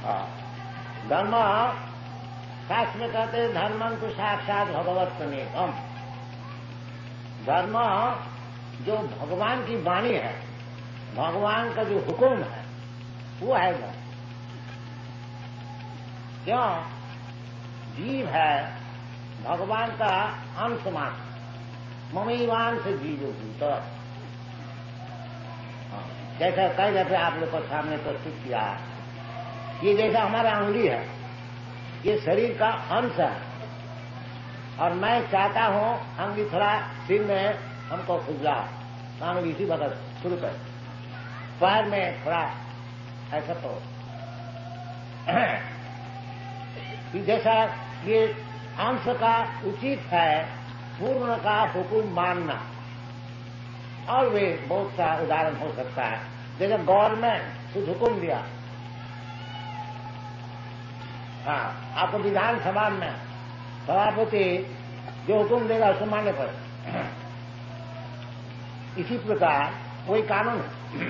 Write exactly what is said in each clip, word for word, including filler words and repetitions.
हाँ, धर्म शास्त्र में कहते हैं धर्मं तो साक्षात भगवत प्रणीतम। धर्म जो भगवान की वाणी है, भगवान का जो हुक्म है, वो है धर्म। क्यों? जीव है भगवान का अंश मात्र, ममैवांश से जीव भूत। जैसा कई दफे आप लोग को सामने प्रस्तुत किया, ये जैसा हमारा अंगुली है, ये शरीर का अंश है, और मैं चाहता हूं अंगुली थोड़ा सिर में हमको खुजला, अंगुली इसी वक्त शुरू कर, पैर में थोड़ा ऐसा तो जैसा ये अंश का उचित है पूर्ण का हुक्म मानना। और वे बहुत सा उदाहरण हो सकता है, जैसे गवर्नमेंट कुछ हुक्म दिया, हाँ, आपको विधानसभा में सभापति जो हुक्म देगा उसको मानने पड़ेगा। इसी प्रकार वही कानून है।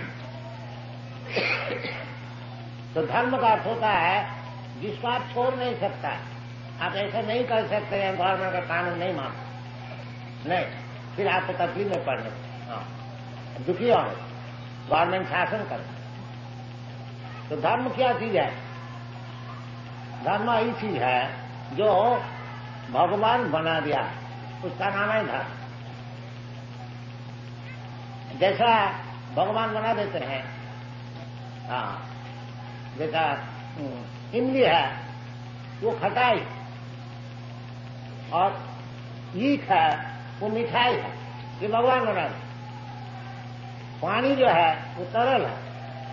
तो धर्म का अर्थ होता है जिसको आप छोड़ नहीं सकता। आप ऐसा नहीं कर सकते हैं गवर्नमेंट का कानून नहीं मानते, नहीं, फिर आपको तकलीफ में पड़ने, हाँ, दुखी हो, गवर्नमेंट शासन करे। तो धर्म क्या चीज है? धर्म ही चीज है जो भगवान बना दिया, उसका नाम है धर्म। जैसा भगवान बना देते हैं, हाँ, जैसा इमली है वो खटाई, और ईख है वो मिठाई है, ये भगवान बना दे। पानी जो है वो तरल है,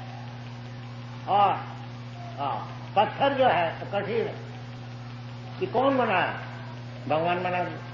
और हाँ, पत्थर जो है वो कठिन है। ये कौन बनाया? भगवान बना दे।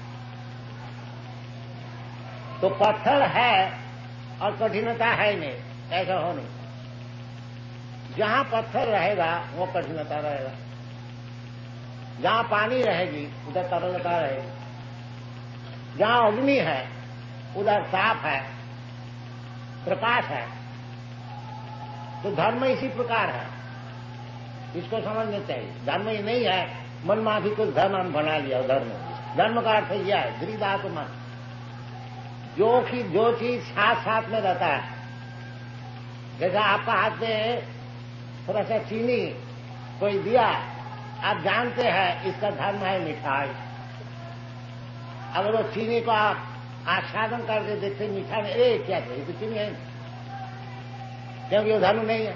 तो पत्थर है और कठिनता है नहीं, ऐसा हो नहीं। जहां पत्थर रहेगा वो कठिनता रहेगा, जहां पानी रहेगी उधर तरलता रहेगी, जहां अग्नि है उधर साफ है, प्रकाश है। तो धर्म इसी प्रकार है, इसको समझना चाहिए। धर्म ही नहीं है मन में भी कुछ धर्म हम बना लिया। धर्म धर्म का अर्थ यह है दृढ़ मन, जो कि जो चीज साथ साथ में रहता है। जैसा आपका हाथ में थोड़ा सा चीनी कोई दिया, आप जानते हैं इसका धर्म है मिठाई। अगर वो चीनी को आप आस्वादन करके देखते मीठा में, ए क्या चाहिए तो चीनी है, क्योंकि वो धर्म नहीं है।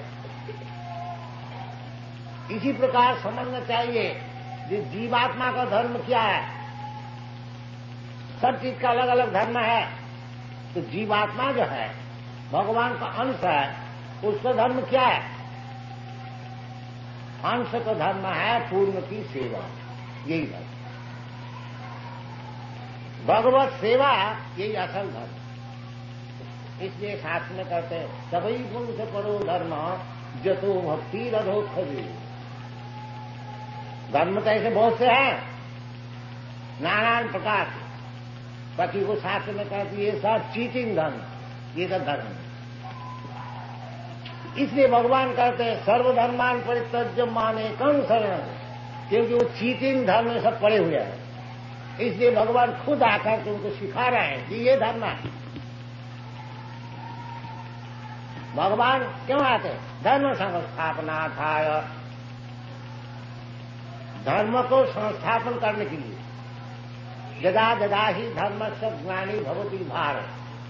इसी प्रकार समझना चाहिए कि जीवात्मा का धर्म क्या है। सब चीज का अलग अलग धर्म है। तो जीवात्मा जो है भगवान का अंश है, उसका धर्म क्या है? अंश का धर्म है पूर्ण की सेवा, यही धर्म। भगवत सेवा यही असल धर्म। इसलिए शास्त्र में कहते हैं सभी गुण से परो धर्म जतो भक्ति रधो खजे। धर्म तो ऐसे बहुत से हैं नाना प्रकार के, बाकी वो शास्त्र में कहती है ये सब चीटिंग धर्म, ये सब धर्म है। इसलिए भगवान कहते हैं सर्वधर्मान परित्यज्य मामेकं शरणं, क्योंकि वो चीटिंग धर्म में सब पड़े हुए हैं। इसलिए भगवान खुद आकर तुमको सिखा रहे हैं कि ये धर्म है। भगवान क्यों आते हैं? धर्म संस्थापनार्थाय, धर्म को संस्थापन करने के लिए। यदा यदा ही धर्मस्य ज्ञानी भवति भारत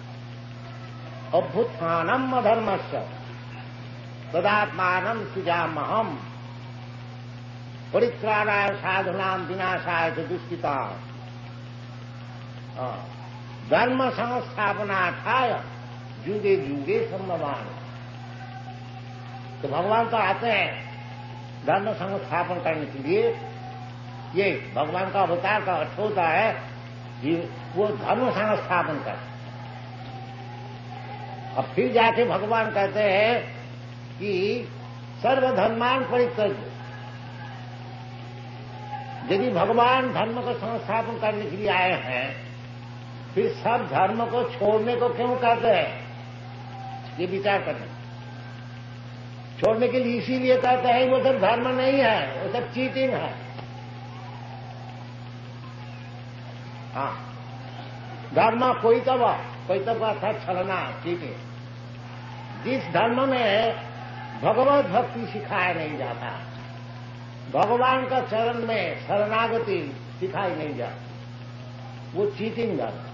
अभ्युत्थानम् अधर्मस्य तदात्मानं सृजाम्यहम् परित्राणाय साधूनां विनाशाय च दुष्कृताम्। धर्म संस्थापनार्थाय युगे युगे संभवामि। तो भगवान तो आते हैं धर्म संस्थापन करने के लिए। ये भगवान का अवतार का अर्थ होता है कि वो धर्म संस्थापन कर। अब फिर जाके भगवान कहते हैं कि सर्वधर्मान परित्यज्य। यदि भगवान धर्म को संस्थापन करने के लिए आए हैं, फिर सब धर्म को छोड़ने को क्यों कहते हैं? ये विचार करना। छोड़ने के लिए इसीलिए कहते हैं वो सब धर्म नहीं है, वो सब चीटिंग है। हाँ, धर्म कोई तब कोई तब था छलना, चीटिंग। जिस धर्म में भगवत भक्ति सिखाया नहीं जाता, भगवान का चरण में शरणागति सिखाई नहीं जाती, वो चीटिंग धर्म।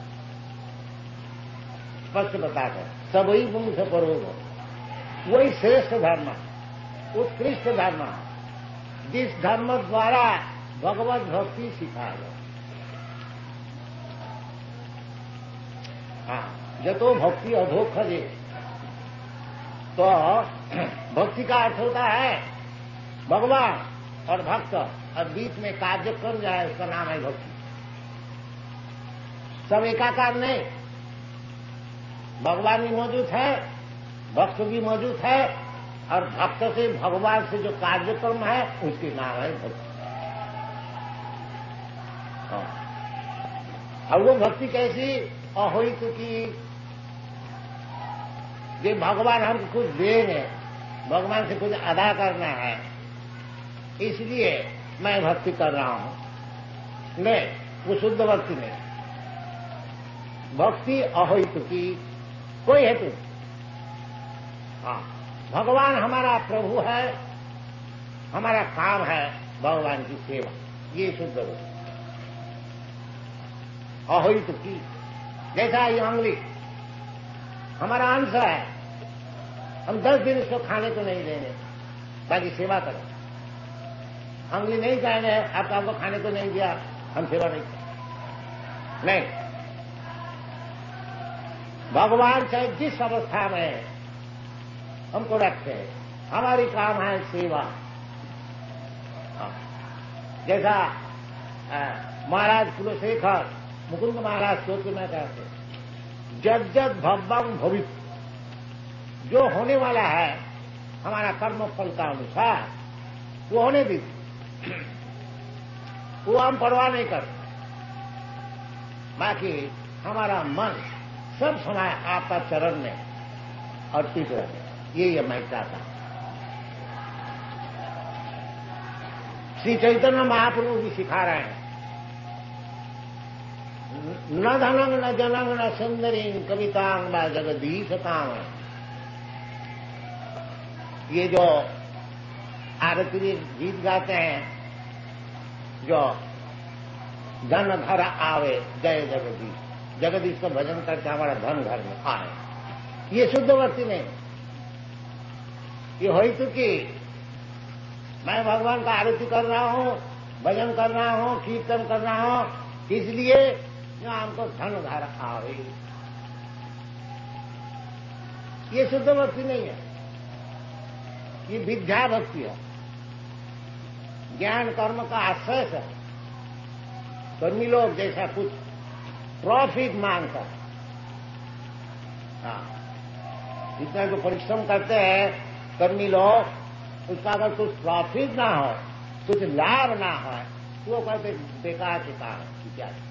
स्पष्ट बताकर सबही गुण से परोग, वही श्रेष्ठ धर्म, उत्कृष्ट धर्म, जिस धर्म द्वारा भगवत भक्ति सिखाया जाए। हाँ, जतो भक्ति अधोखजे, तो भक्ति का अर्थ होता है भगवान और भक्त और बीच में कार्य कर जाए, उसका नाम है भक्ति। सब एकाकार नहीं, भगवान भी मौजूद है, भक्त भी मौजूद है, और भक्त से भगवान से जो कार्यक्रम है उसके नाम है भक्ति। और वो भक्ति कैसी? अहोइत की, ये भगवान हमको कुछ देंगे, भगवान से कुछ अदा करना है, इसलिए मैं भक्ति कर रहा हूं। नहीं, वो शुद्ध भक्ति नहीं। भक्ति अहोइत की, कोई हेतु। हाँ, भगवान हमारा प्रभु है, हमारा काम है भगवान की सेवा, ये शुद्ध भक्ति। अहोइत की, जैसा ये अंगुली हमारा अंश है, हम दस दिन इसको खाने को नहीं देंगे, बाकी सेवा करो। अंगुली नहीं कहेंगे आपको हमको खाने को नहीं दिया, हम सेवा नहीं करें। नहीं, भगवान चाहे जिस अवस्था में हमको रखे, हमारी काम है सेवा। जैसा महाराज कुलशेखर मुकुंद महाराज स्तोत्र में कहते, जद जद भव्यम भवित, जो होने वाला है हमारा कर्म फल का अनुसार वो होने दीजिए, वो हम परवाह नहीं करते। बाकी हमारा मन सब समय आपका चरण में अर्पित रहे, ये ये मैं चाहता हूं। श्री चैतन्य महाप्रभु भी सिखा रहे हैं, न धनंग न जनंग न सुंदरी कवितांग व जगदीशतांग। ये जो आरती गीत गाते हैं, जो धन घर आवे जय जगदीश, जगदीश का भजन करके हमारा धन घर में आए, ये शुद्ध भक्ति नहीं। ये होई तो कि मैं भगवान का आरती कर रहा हूं, भजन कर रहा हूं, कीर्तन कर रहा हूं, इसलिए जो हमको धन धारा आवे, ये शुद्ध भक्ति नहीं है, ये विद्या भक्ति है, ज्ञान कर्म का आश्रय है। कर्मी लोग जैसा कुछ प्रॉफिट मांगता है, हाँ, इतना जो परिश्रम करते हैं कर्मी लोग, उसका अगर कुछ प्रॉफिट ना हो, कुछ लाभ ना हो, तो वो कहते बेकार के कारण इत्यादि।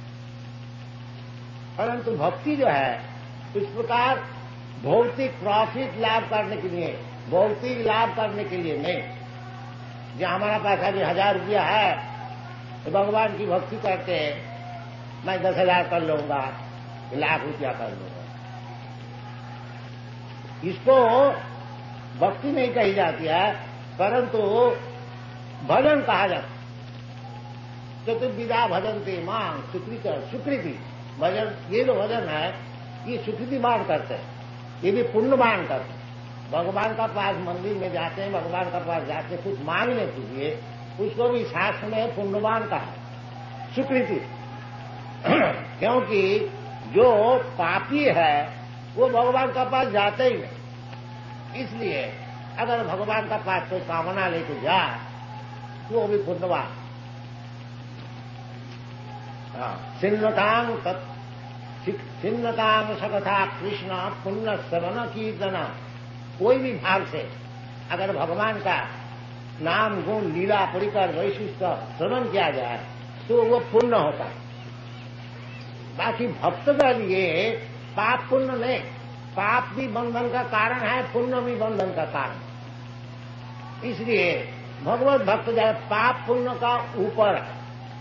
परंतु भक्ति जो है इस प्रकार भौतिक प्रॉफिट लाभ करने के लिए, भौतिक लाभ करने के लिए नहीं। जो हमारा पास अभी हजार रुपया है तो भगवान की भक्ति करते हैं, मैं दस हजार कर लूंगा, लाख रुपया कर लूंगा, इसको भक्ति नहीं कही जाती है, परंतु भजन कहा जाता है। चतुर्विधा भजनते मां स्वीकृति स्वीकृति भजन, ये जो भजन है ये स्वीकृति बाण करते हैं, ये भी पुण्य बाण करते हैं। भगवान का पास मंदिर में जाते हैं, भगवान का पास जाते कुछ मांगने के लिए, उसको भी शास्त्र में पुण्यवान का है, स्वीकृति। क्योंकि जो पापी है वो भगवान का पास जाते ही नहीं, इसलिए अगर भगवान का पास कोई कामना लेके जाए तो वो भी पुण्यवान। छिन्नतांग छिन्नतांग सकथा कृष्ण पुण्य श्रवण कीर्तन, कोई भी भाव से अगर भगवान का नाम गुण लीला परिकर वैशिष्ट श्रवण किया जाए तो वो पुण्य होता है। बाकी भक्त का लिए पाप पुण्य नहीं, पाप भी बंधन का कारण है, पुण्य भी बंधन का कारण। इसलिए भगवत भक्त जो है पाप पुण्य का ऊपर है।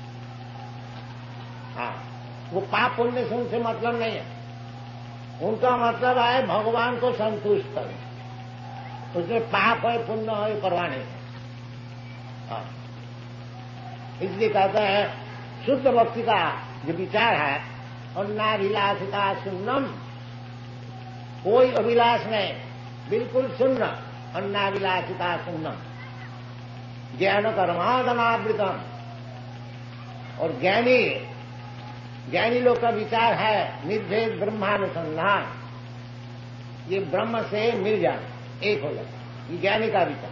हाँ, वो पाप पुण्य से उनसे मतलब नहीं है। उनका मतलब है भगवान को संतुष्ट करें। उसमें पाप है पुण्य है परवाह नहीं। हाँ, इसलिए कहते हैं शुद्ध भक्ति का जो विचार है, अन्नाभिलाषिता शून्यम, कोई अभिलाष नहीं, बिल्कुल शून्य, अन्नाभिलाषिता शून्यम, ज्ञान कर्मादनावृतम। और ज्ञानी ज्ञानी लोग का विचार है निर्भेद ब्रह्मानुसंधान, ये ब्रह्म से मिल जाए, एक हो जाए, ये ज्ञानी का विचार।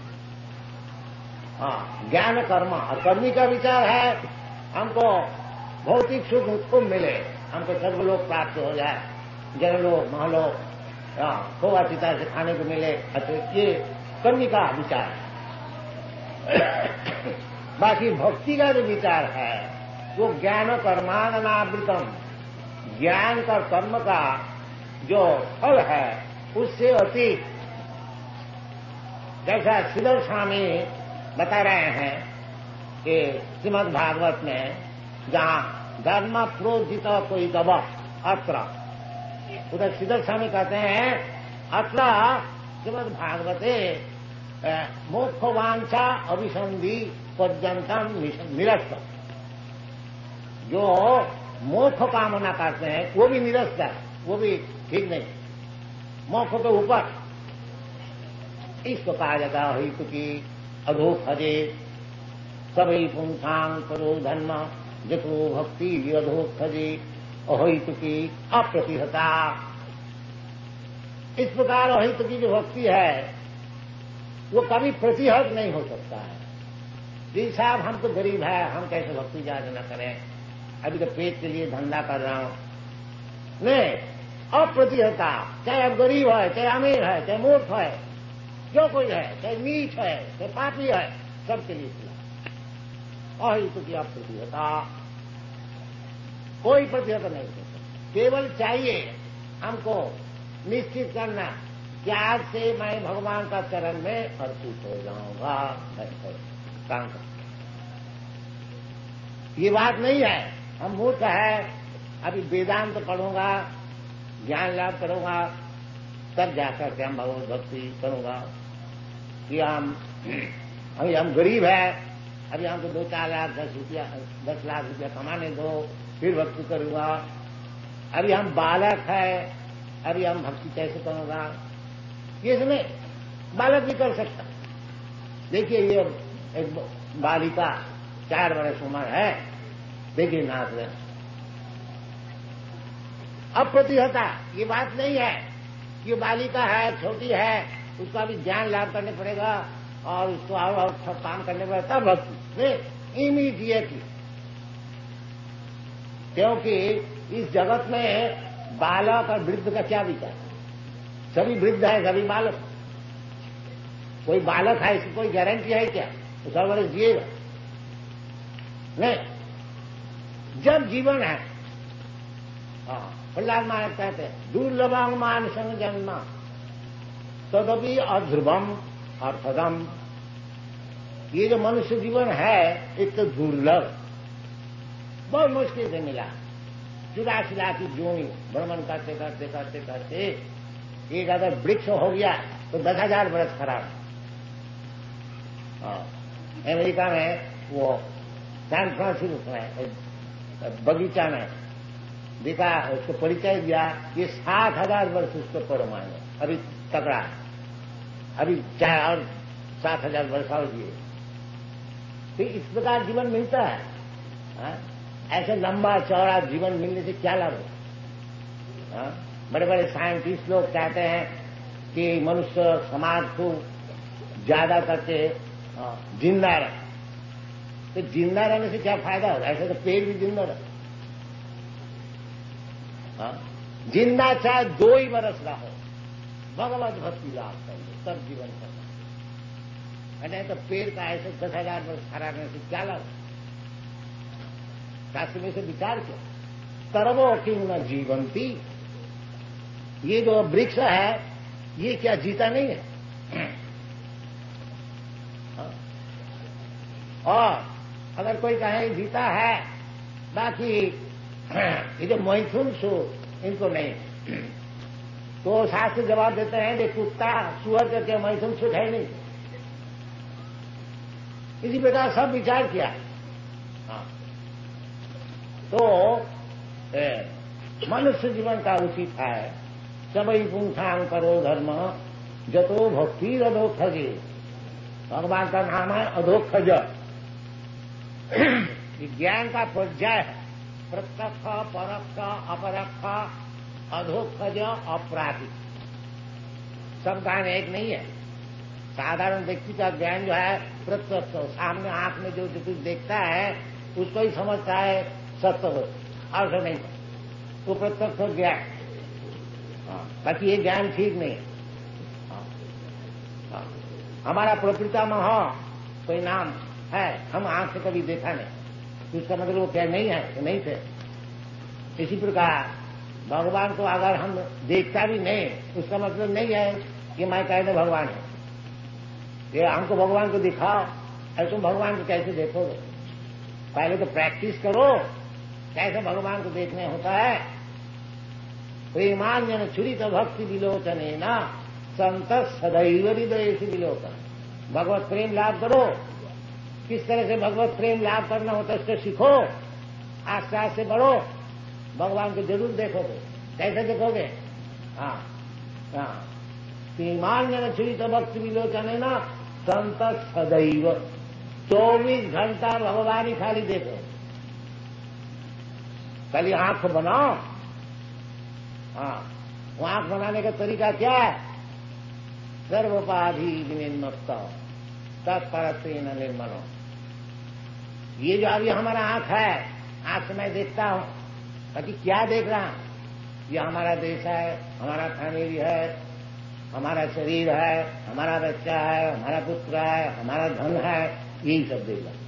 हाँ, ज्ञान कर्म, और कर्मी का विचार है हमको भौतिक सुख को मिले, हमको स्वर्गलोक प्राप्त हो जाए, जनलोक महलोक खोवा चिता से खाने को मिले। अच्छा, ये कर्मी का विचार है। बाकी भक्ति का जो विचार है वो ज्ञान कर्मादनावृतम, ज्ञान का कर्म का जो फल है उससे अतीत। जैसा श्रीधर स्वामी बता रहे हैं कि श्रीमद् भागवत में जहां धर्म प्रोजित कोई दबा अत्र, उधर श्रीधर स्वामी कहते हैं अत्र श्रीमद् भागवते मोक्ष वांछा अभिसंधि पर्यंतम निरस्त। जो मोक्ष कामना करते हैं वो भी निरस्त है, वो भी ठीक नहीं, मोक्ष के ऊपर। इसको कहा जाता है हित की अधोखजे सभी पुंसांग परो धर्म जतो भक्ति अधोखजे अहित की अप्रतिहता। इस प्रकार अहित की जो भक्ति है वो कभी प्रतिहत नहीं हो सकता है। जी साहब, हम तो गरीब है, हम कैसे भक्ति ज्यादा न करें, अभी तो पेट के लिए धंधा कर रहा हूं। नहीं, अप्रतिहता, चाहे अब गरीब है, चाहे अमीर है, चाहे मूर्ख है, जो कोई है, चाहे नीच है, चाहे पापी है, सबके लिए खुला। अहित की अप्रतिहता, कोई प्रतिहत नहीं हो सकता। केवल चाहिए हमको निश्चित करना कि आज से मैं भगवान का चरण में अर्पित हो जाऊंगा, काम कर। ये बात नहीं है हम मूर्ख है, अभी वेदांत तो पढ़ूंगा, ज्ञान लाभ करूंगा, तब जाकर के हम भगवत भक्ति करूंगा। कि हम अभी हम गरीब है, अभी हमको दो चार लाख दस रुपया दस लाख रुपया कमाने दो, फिर भक्ति करूंगा। अभी हम बालक है, अभी हम भक्ति कैसे करूंगा? ये नहीं, बालक भी कर सकता। देखिए, ये एक बालिका चार वर्ष उम्र है, देखिए नाच रहे। अप्रतिहता, ये बात नहीं है कि बालिका है, छोटी है, उसका भी ज्ञान लाभ करने पड़ेगा और उसको और और सब काम करने पड़ेगा तब भक्ति नहीं, इमीडिएटली। क्योंकि इस जगत में बालक और वृद्ध का क्या विचार? सभी वृद्ध है, सभी बालक। कोई बालक है इसकी कोई गारंटी है क्या तो सौ वर्ष जिएगा? नहीं, जब जीवन है। हाँ, प्रहलाद महाराज कहते हैं दुर्लभम मान संग जन्म तदपि अध्रुवम अर्थदम। ये जो मनुष्य जीवन है एक तो दुर्लभ, बहुत मुश्किल से मिला। चुरासी लाख की जोनी भ्रमण करते करते करते करते एक अगर वृक्ष हो गया तो दस हजार बरस खराब। अमेरिका में वो सैन फ्रांसिस्को में बगीचा में देखा, उसको परिचय दिया, ये सात हजार वर्ष उसको परमाणु अभी तकड़ा, अभी चाहे और सात हजार वर्ष और जिए। तो इस प्रकार जीवन मिलता है। हा? ऐसे लंबा चौड़ा जीवन मिलने से क्या लाभ है? बड़े बड़े साइंटिस्ट लोग कहते हैं कि मनुष्य समाज को ज्यादा करके जिंदा रहे। तो जिंदा रहने से क्या फायदा होगा? ऐसे तो पेड़ भी जिंदा रहे। जिंदा चाहे दो ही बरस रहो, भगवत भक्ति लाभ करिए, तब जीवन करना। नहीं तो पेड़ का ऐसे दस हजार वर्ष खड़ा रहने से क्या लाभ? शास्त्र में से विचार किया, तरवो किंग न जीवंती। ये जो वृक्ष है ये क्या जीता नहीं है? और अगर कोई कहे जीता है, बाकी ये जो मैथुन सूर इनको नहीं, तो शास्त्र जवाब देते हैं कि कुत्ता सुअर करके मैथुन सूर है नहीं। इसी प्रकार सब विचार किया। हाँ। तो मनुष्य जीवन का उचित है सबई पुंखांग करो धर्म जतो भक्ति अधोक्षजे। भगवान का नाम है अधोक्षज। ज्ञान का पर्याय है प्रत्यक्ष, परोक्ष, अपरोक्ष, अधोक्षज, अपराधिक। सब ज्ञान एक नहीं है। साधारण व्यक्ति का ज्ञान जो है प्रत्यक्ष, सामने आंख में जो जो कुछ देखता है उसको ही समझता है सत्य, और सब नहीं, वो प्रत्यक्ष ज्ञान। बाकी ये ज्ञान ठीक नहीं है। हमारा प्रपितामह कोई नाम है, हम आंख से कभी देखा नहीं, उसका मतलब वो क्या नहीं है, तो नहीं थे। इसी प्रकार भगवान को अगर हम देखता भी नहीं, उसका मतलब नहीं है कि मैं कहने भगवान है। ये हमको भगवान को दिखाओ, ऐसे तुम भगवान को कैसे देखोगे? पहले तो प्रैक्टिस करो कैसे भगवान को देखने होता है। प्रेमान्यन छुरित भक्ति विलोचने न संत सदैव हृदय से विलोचन। भगवत प्रेम लाभ करो। किस तरह से भगवत प्रेम लाभ करना होता है उसको सीखो, आस्ते आस्ते बढ़ो, भगवान को जरूर देखोगे। कैसे देखोगे? हाँ हाँ प्रेमान्यन छुरित भक्ति विलोचने न संत सदैव, चौबीस घंटा भगवान ही खाली देखो। खाली आंख बनाओ। हाँ, वो आंख बनाने का तरीका क्या है? सर्वोपाधि विनिर्मुक्त तत्परत्वेन निर्मलो। ये जो अभी हमारा आंख है, आंख से मैं देखता हूं, बाकी क्या देख रहा हूं? ये हमारा देश है, हमारा फैमिली है, हमारा शरीर है, हमारा बच्चा है, हमारा पुत्र है, हमारा धन है, यही सब देख रहा।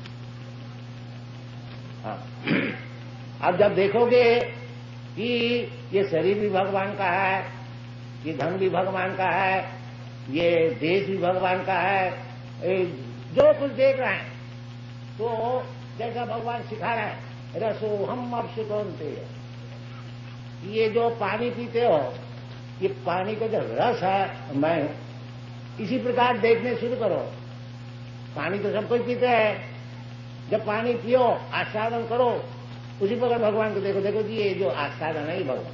हाँ। अब जब देखोगे कि ये शरीर भी भगवान का है, ये धन भी भगवान का है, ये देश भी भगवान का है, जो कुछ देख रहे हैं तो जैसा भगवान सिखा रहा है, रसो हम अब सुकौनते, ये जो पानी पीते हो, ये पानी का जो रस है मैं हूं। इसी प्रकार देखने शुरू करो। पानी तो सब कोई पीते हैं। जब पानी पियो, आस्वादन करो, उसी प्रकार भगवान को देखो। देखो जी ये जो आस्वादन है भगवान।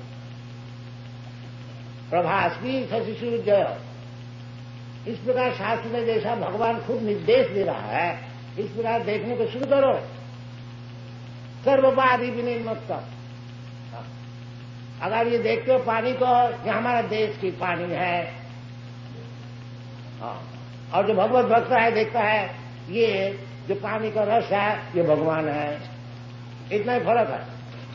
प्रभास्मी शशिशु जय, इस प्रकार शास्त्र में जैसा भगवान खुद निर्देश दे रहा है, इस प्रकार देखने को शुरू करो। सर्वोपाधि विनिर्मुक्त। अगर ये देखते हो पानी को, ये हमारा देश की पानी है, और जो भगवत भक्त है देखता है ये जो पानी का रस है ये भगवान है, इतना ही फर्क है।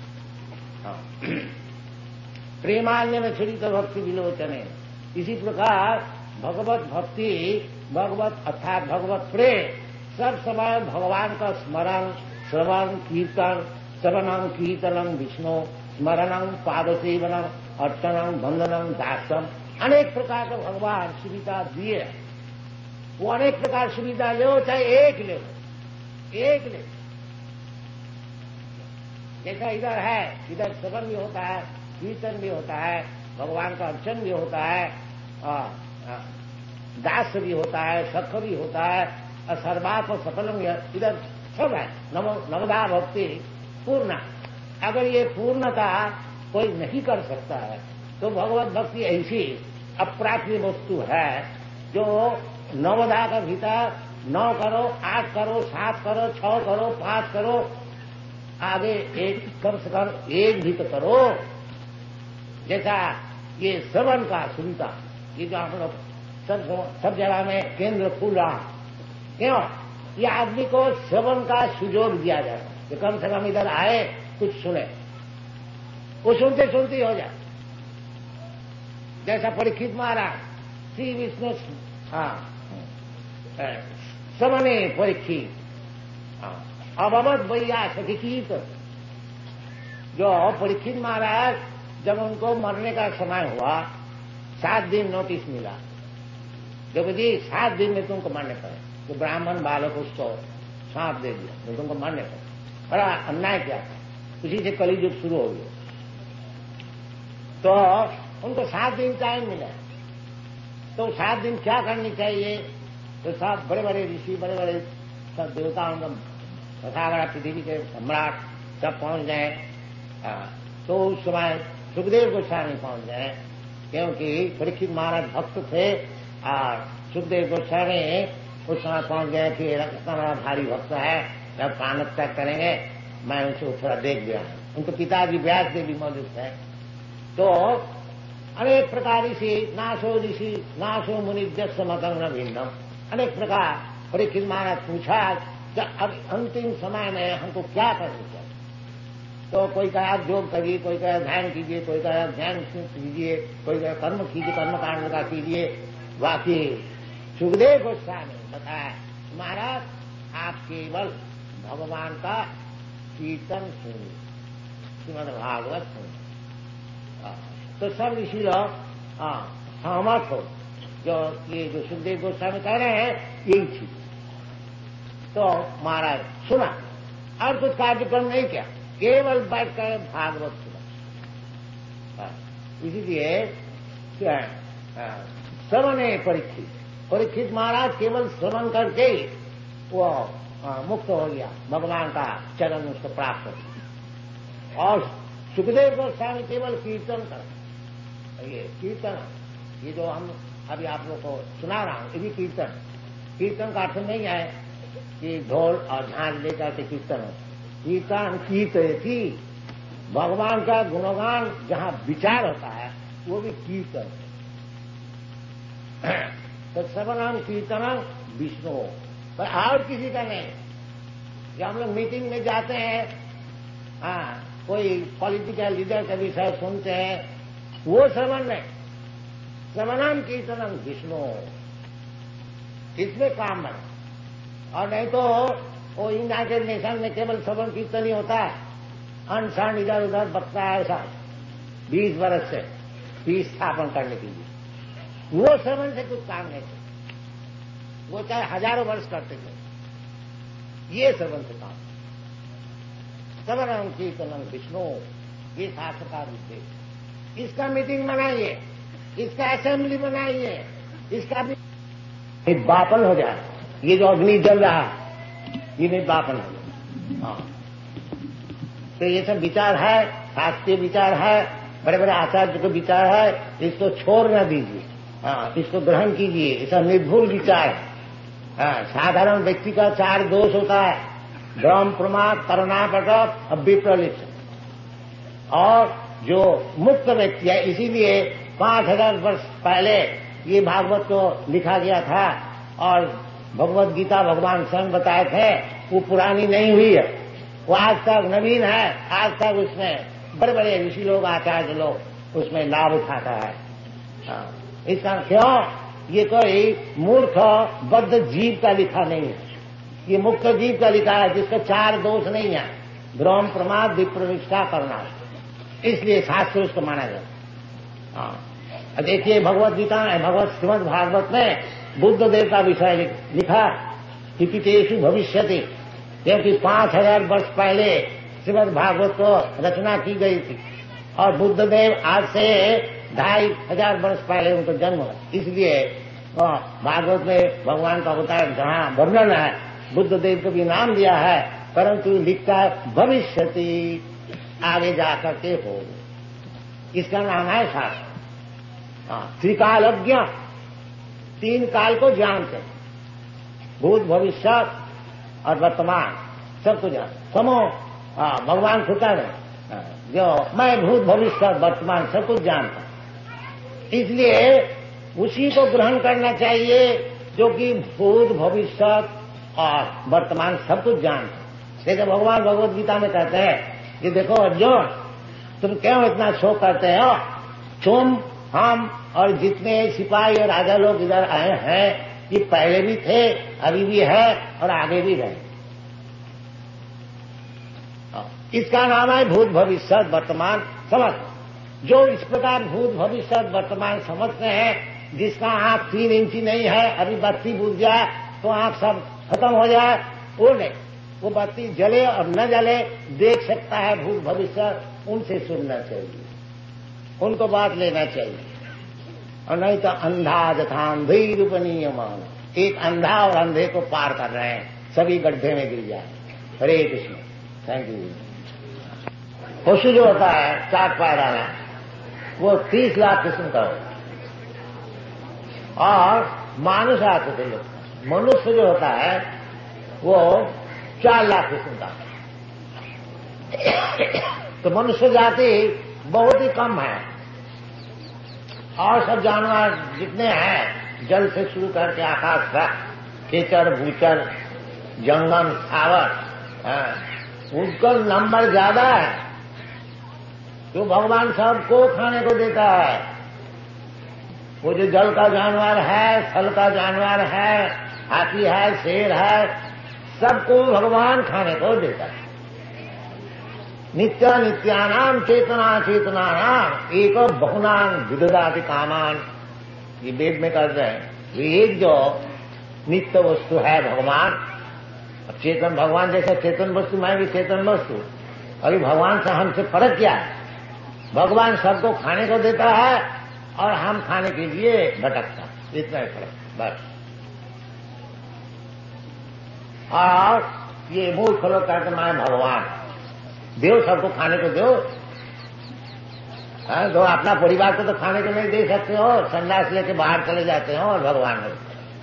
प्रेमान्य में छुरित भक्ति विलोचने। इसी प्रकार भगवत भक्ति, भगवत अर्थात भगवत प्रेम, सब समय भगवान का स्मरण, श्रवण, कीर्तन, श्रवणं कीर्तनं विष्णु, स्मरणं पादसेवनम, अर्चनम, वंदनम, दासम, अनेक प्रकार का भगवान सुविधा दिए। वो अनेक प्रकार सुविधा ले, चाहे एक ले, एक ले। जैसा इधर है, इधर श्रवण भी होता है, कीर्तन भी होता है, भगवान का अर्चन भी होता है, आ, आ, दास भी होता है, सख भी होता है, और सर्वात्म सफलम इधर सब है। नमो नवदा भक्ति पूर्ण। अगर ये पूर्णता कोई नहीं कर सकता है तो भगवत भक्ति ऐसी अप्राप्य वस्तु है जो नवदा का भीतर नौ करो, आठ करो, सात करो, छह करो, पांच करो, आगे एक कम से कम एक भी तो करो। जैसा ये श्रवण का सुनता, ये जो हम लोग सब सब जगह में केंद्र खुल रहा, क्यों? ये आदमी को श्रवण का सुजोग दिया जाए कि कम से कम इधर आए, कुछ सुने, वो सुनते सुनते हो जाए। जैसा परीक्षित महाराज श्री विष्णु, हाँ समने परीक्षित, हाँ अभवत भैया सखीत। जो परीक्षित महाराज जब उनको मरने का समय हुआ, सात दिन नोटिस मिला, देखो जी सात दिन में तुमको मरने पड़े। तो ब्राह्मण बालक उसको सांप दे दिया तो तुमको मारने का। बड़ा अन्याय क्या था, उसी से कलयुग शुरू हो गया। तो उनको सात दिन टाइम मिला, तो सात दिन क्या करनी चाहिए? तो सब बड़े बड़े ऋषि, बड़े बड़े सब देवताओं का तथागत पृथ्वी के सम्राट सब पहुंच गए। तो उस समय सुखदेव गोस्वामी पहुंच गए, क्योंकि परीक्षित महाराज भक्त थे और सुखदेव गोस्वामी उस समय पहुंच गए कि इतना बड़ा भारी भक्त है, जब प्राण त्याग करेंगे मैं उनसे थोड़ा देख गया। उनके पिताजी व्यास देव भी मौजूद थे। तो अनेक प्रकार ऋषि, नासो ऋषि नासो मुनि जस्य मतम न भिन्नम, अनेक प्रकार परीक्षित महाराज पूछा कि अब अंतिम समय में हमको क्या करना चाहिए? तो कोई कहा योग करिए, कोई कहा ध्यान कीजिए, कोई कहा ध्यान कीजिए, कोई कहा कर्म कीजिए, कर्म कांड का कीजिए। बाकी सुखदेव गोस्वामी ने बताया महाराज आप केवल भगवान का कीर्तन सुनिए, श्रीमद् भागवत सुनिए। तो सब ऋषि लोग सहमत हो, जो ये जो सुखदेव गोस्वामी कह रहे हैं यही चीज। तो महाराज सुना और कुछ कार्यक्रम नहीं किया, केवल बैठ कर भागवत सुना। इसीलिए श्रवण है परीक्षित, परीक्षित महाराज केवल श्रवण करके ही वो मुक्त हो गया, भगवान का चरण उसको प्राप्त हो गया। और सुखदेव गोस्वामी केवल कीर्तन कर, ये कीर्तन, ये जो हम अभी आप लोग को सुना रहा हूं ये भी कीर्तन। कीर्तन का अर्थ नहीं है कि ढोल और झांझ लेकर के कीर्तन हो। कीर्तन कीर्तयति, भगवान का गुणगान जहां विचार होता है वो भी कीर्तन है। तो श्रवणम कीर्तनम विष्णु, पर और किसी का नहीं। जब हम लोग मीटिंग में जाते हैं, हाँ कोई पॉलिटिकल लीडर का विषय सुनते हैं, वो श्रवण नहीं, श्रवणम कीर्तनम विष्णु, इसमें काम है। और नहीं तो वो यूनाइटेड नेशन में केवल श्रवण कीर्तन ही होता है, अनशन इधर उधर बकता है ऐसा बीस वर्ष से पीस स्थापन करने के लिए। वो श्रवण से कुछ काम नहीं करते, वो चाहे हजारों वर्ष करते थे, ये श्रवण से काम। श्रवणम कीर्तनम विष्णु, ये शास्त्र का उद्देश्य। इसका मीटिंग बनाइए, इसका असेंबली बनाइए, इसका भी बापन हो जाए। ये जो अग्नि जल रहा है ये नहीं बापन हो जाए। हाँ, तो ये सब विचार है, शास्त्रीय विचार है, बड़े बड़े आचार्य को विचार है, इसको छोड़ न दीजिए। हाँ, इसको ग्रहण कीजिए, इसका निर्भुल विचार है। हाँ, साधारण व्यक्ति का चार दोष होता है, भ्रम, प्रमाद, करुणापटक और विप्रलिप्त। और जो मुक्त व्यक्ति है, इसीलिए पांच हजार वर्ष पहले ये भागवत को लिखा गया था और भगवत गीता भगवान स्वयं बताए थे, वो पुरानी नहीं हुई है, वो आज तक नवीन है। आज तक उसमें बड़े बड़े ऋषि लोग, आचार्य लोग उसमें लाभ उठाता है। इसका क्यों? ये कोई मूर्ख बद्ध जीव का लिखा नहीं है, ये मुक्त जीव का लिखा है, जिसका चार दोष नहीं है, भ्रम, प्रमाद, विप्रनिष्ठा करना, इसलिए शास्त्र उसको माना जाता। हाँ, देखिए भगवत गीता में, भगवत श्रीमद् भागवत में बुद्ध देव का विषय लिखा, हिपितेषु भविष्यति, क्योंकि पांच हजार वर्ष पहले श्रीमद् भागवत को रचना की गई थी और बुद्ध देव आज से ढाई हजार वर्ष पहले उनका जन्म हुआ। इसलिए भागवत में भगवान का होता है, जहां वर्णन है, बुद्ध देव को भी नाम दिया है, परंतु लिखता है भविष्यति, आगे जाकर के हो। इसका नाम है शास्त्र। त्रिकालज्ञ, तीन काल को जानते, भूत, भविष्य और वर्तमान, सबको जानते। समो भगवान खुदा है, जो मैं भूत, भविष्य, वर्तमान सब कुछ जानता, इसलिए उसी को ग्रहण करना चाहिए जो कि भूत, भविष्य और वर्तमान सब कुछ जानता। जैसे भगवान भगवत गीता में कहते हैं कि देखो अर्जुन, तुम क्यों इतना शोक करते हो? तुम, हम और जितने सिपाही और राजा लोग इधर आए हैं, ये पहले भी थे, अभी भी है और आगे भी रहे। इसका नाम है भूत, भविष्य, वर्तमान समझ। जो इस प्रकार भूत, भविष्य, वर्तमान समझते हैं, जिसका आंख तीन इंची नहीं है, अभी बत्ती बुझ जाए तो आंख सब खत्म हो जाए, वो नहीं, वो बत्ती जले और न जले देख सकता है भूत भविष्य, उनसे सुनना चाहिए, उनको बात लेना चाहिए। और नहीं तो अंधा जथा अंधे रूपनीयमान, एक अंधा और अंधे को पार कर रहे हैं, सभी गड्ढे में गिर जाए। हरे कृष्ण। Thank you. पशु जो होता है चार पैर वाला, वो तीस लाख किस्म का होता है, और मानुष आते थे लोग, मनुष्य जो होता है वो चार लाख किस्म का। तो मनुष्य जाति बहुत ही कम है, और सब जानवर जितने हैं, जल से शुरू करके आकाश तक, कीचड़ भूचर जंगम सावर, उनका नंबर ज्यादा है। तो भगवान सबको खाने को देता है। वो जो जल का जानवर है, थल का जानवर है, हाथी है, शेर है, सबको भगवान खाने को देता है। नित्य नित्यानाम चेतना चेतनानाम एक बहुनाम विदधाति कामान, ये वेद में कर रहे हैं। एक जो नित्य वस्तु है भगवान, अब चेतन भगवान जैसा चेतन वस्तु, मैं भी चेतन वस्तु। अभी भगवान से हमसे फर्क क्या है? भगवान सबको खाने को देता है और हम खाने के लिए भटकता, इतना ही फर्क बस। और ये मूर्ख लोग कहते मैं भगवान, देव सबको खाने को दो। तो अपना परिवार को तो खाने को नहीं दे सकते हो, संन्यास लेके बाहर चले जाते हो और भगवान हो।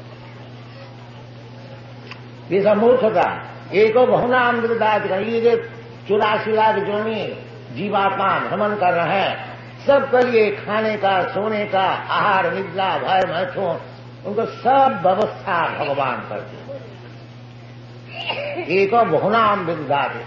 ये सब मूर्खता। एको बहुनाम विदधाति, ये जो चौरासी लाख जोनी जीवात्मा भ्रमण कर रहे हैं, सबके लिए खाने का, सोने का, आहार निद्रा भय मैथुन, उनको सब व्यवस्था भगवान करते हैं। एको बहुनाम विदधाति,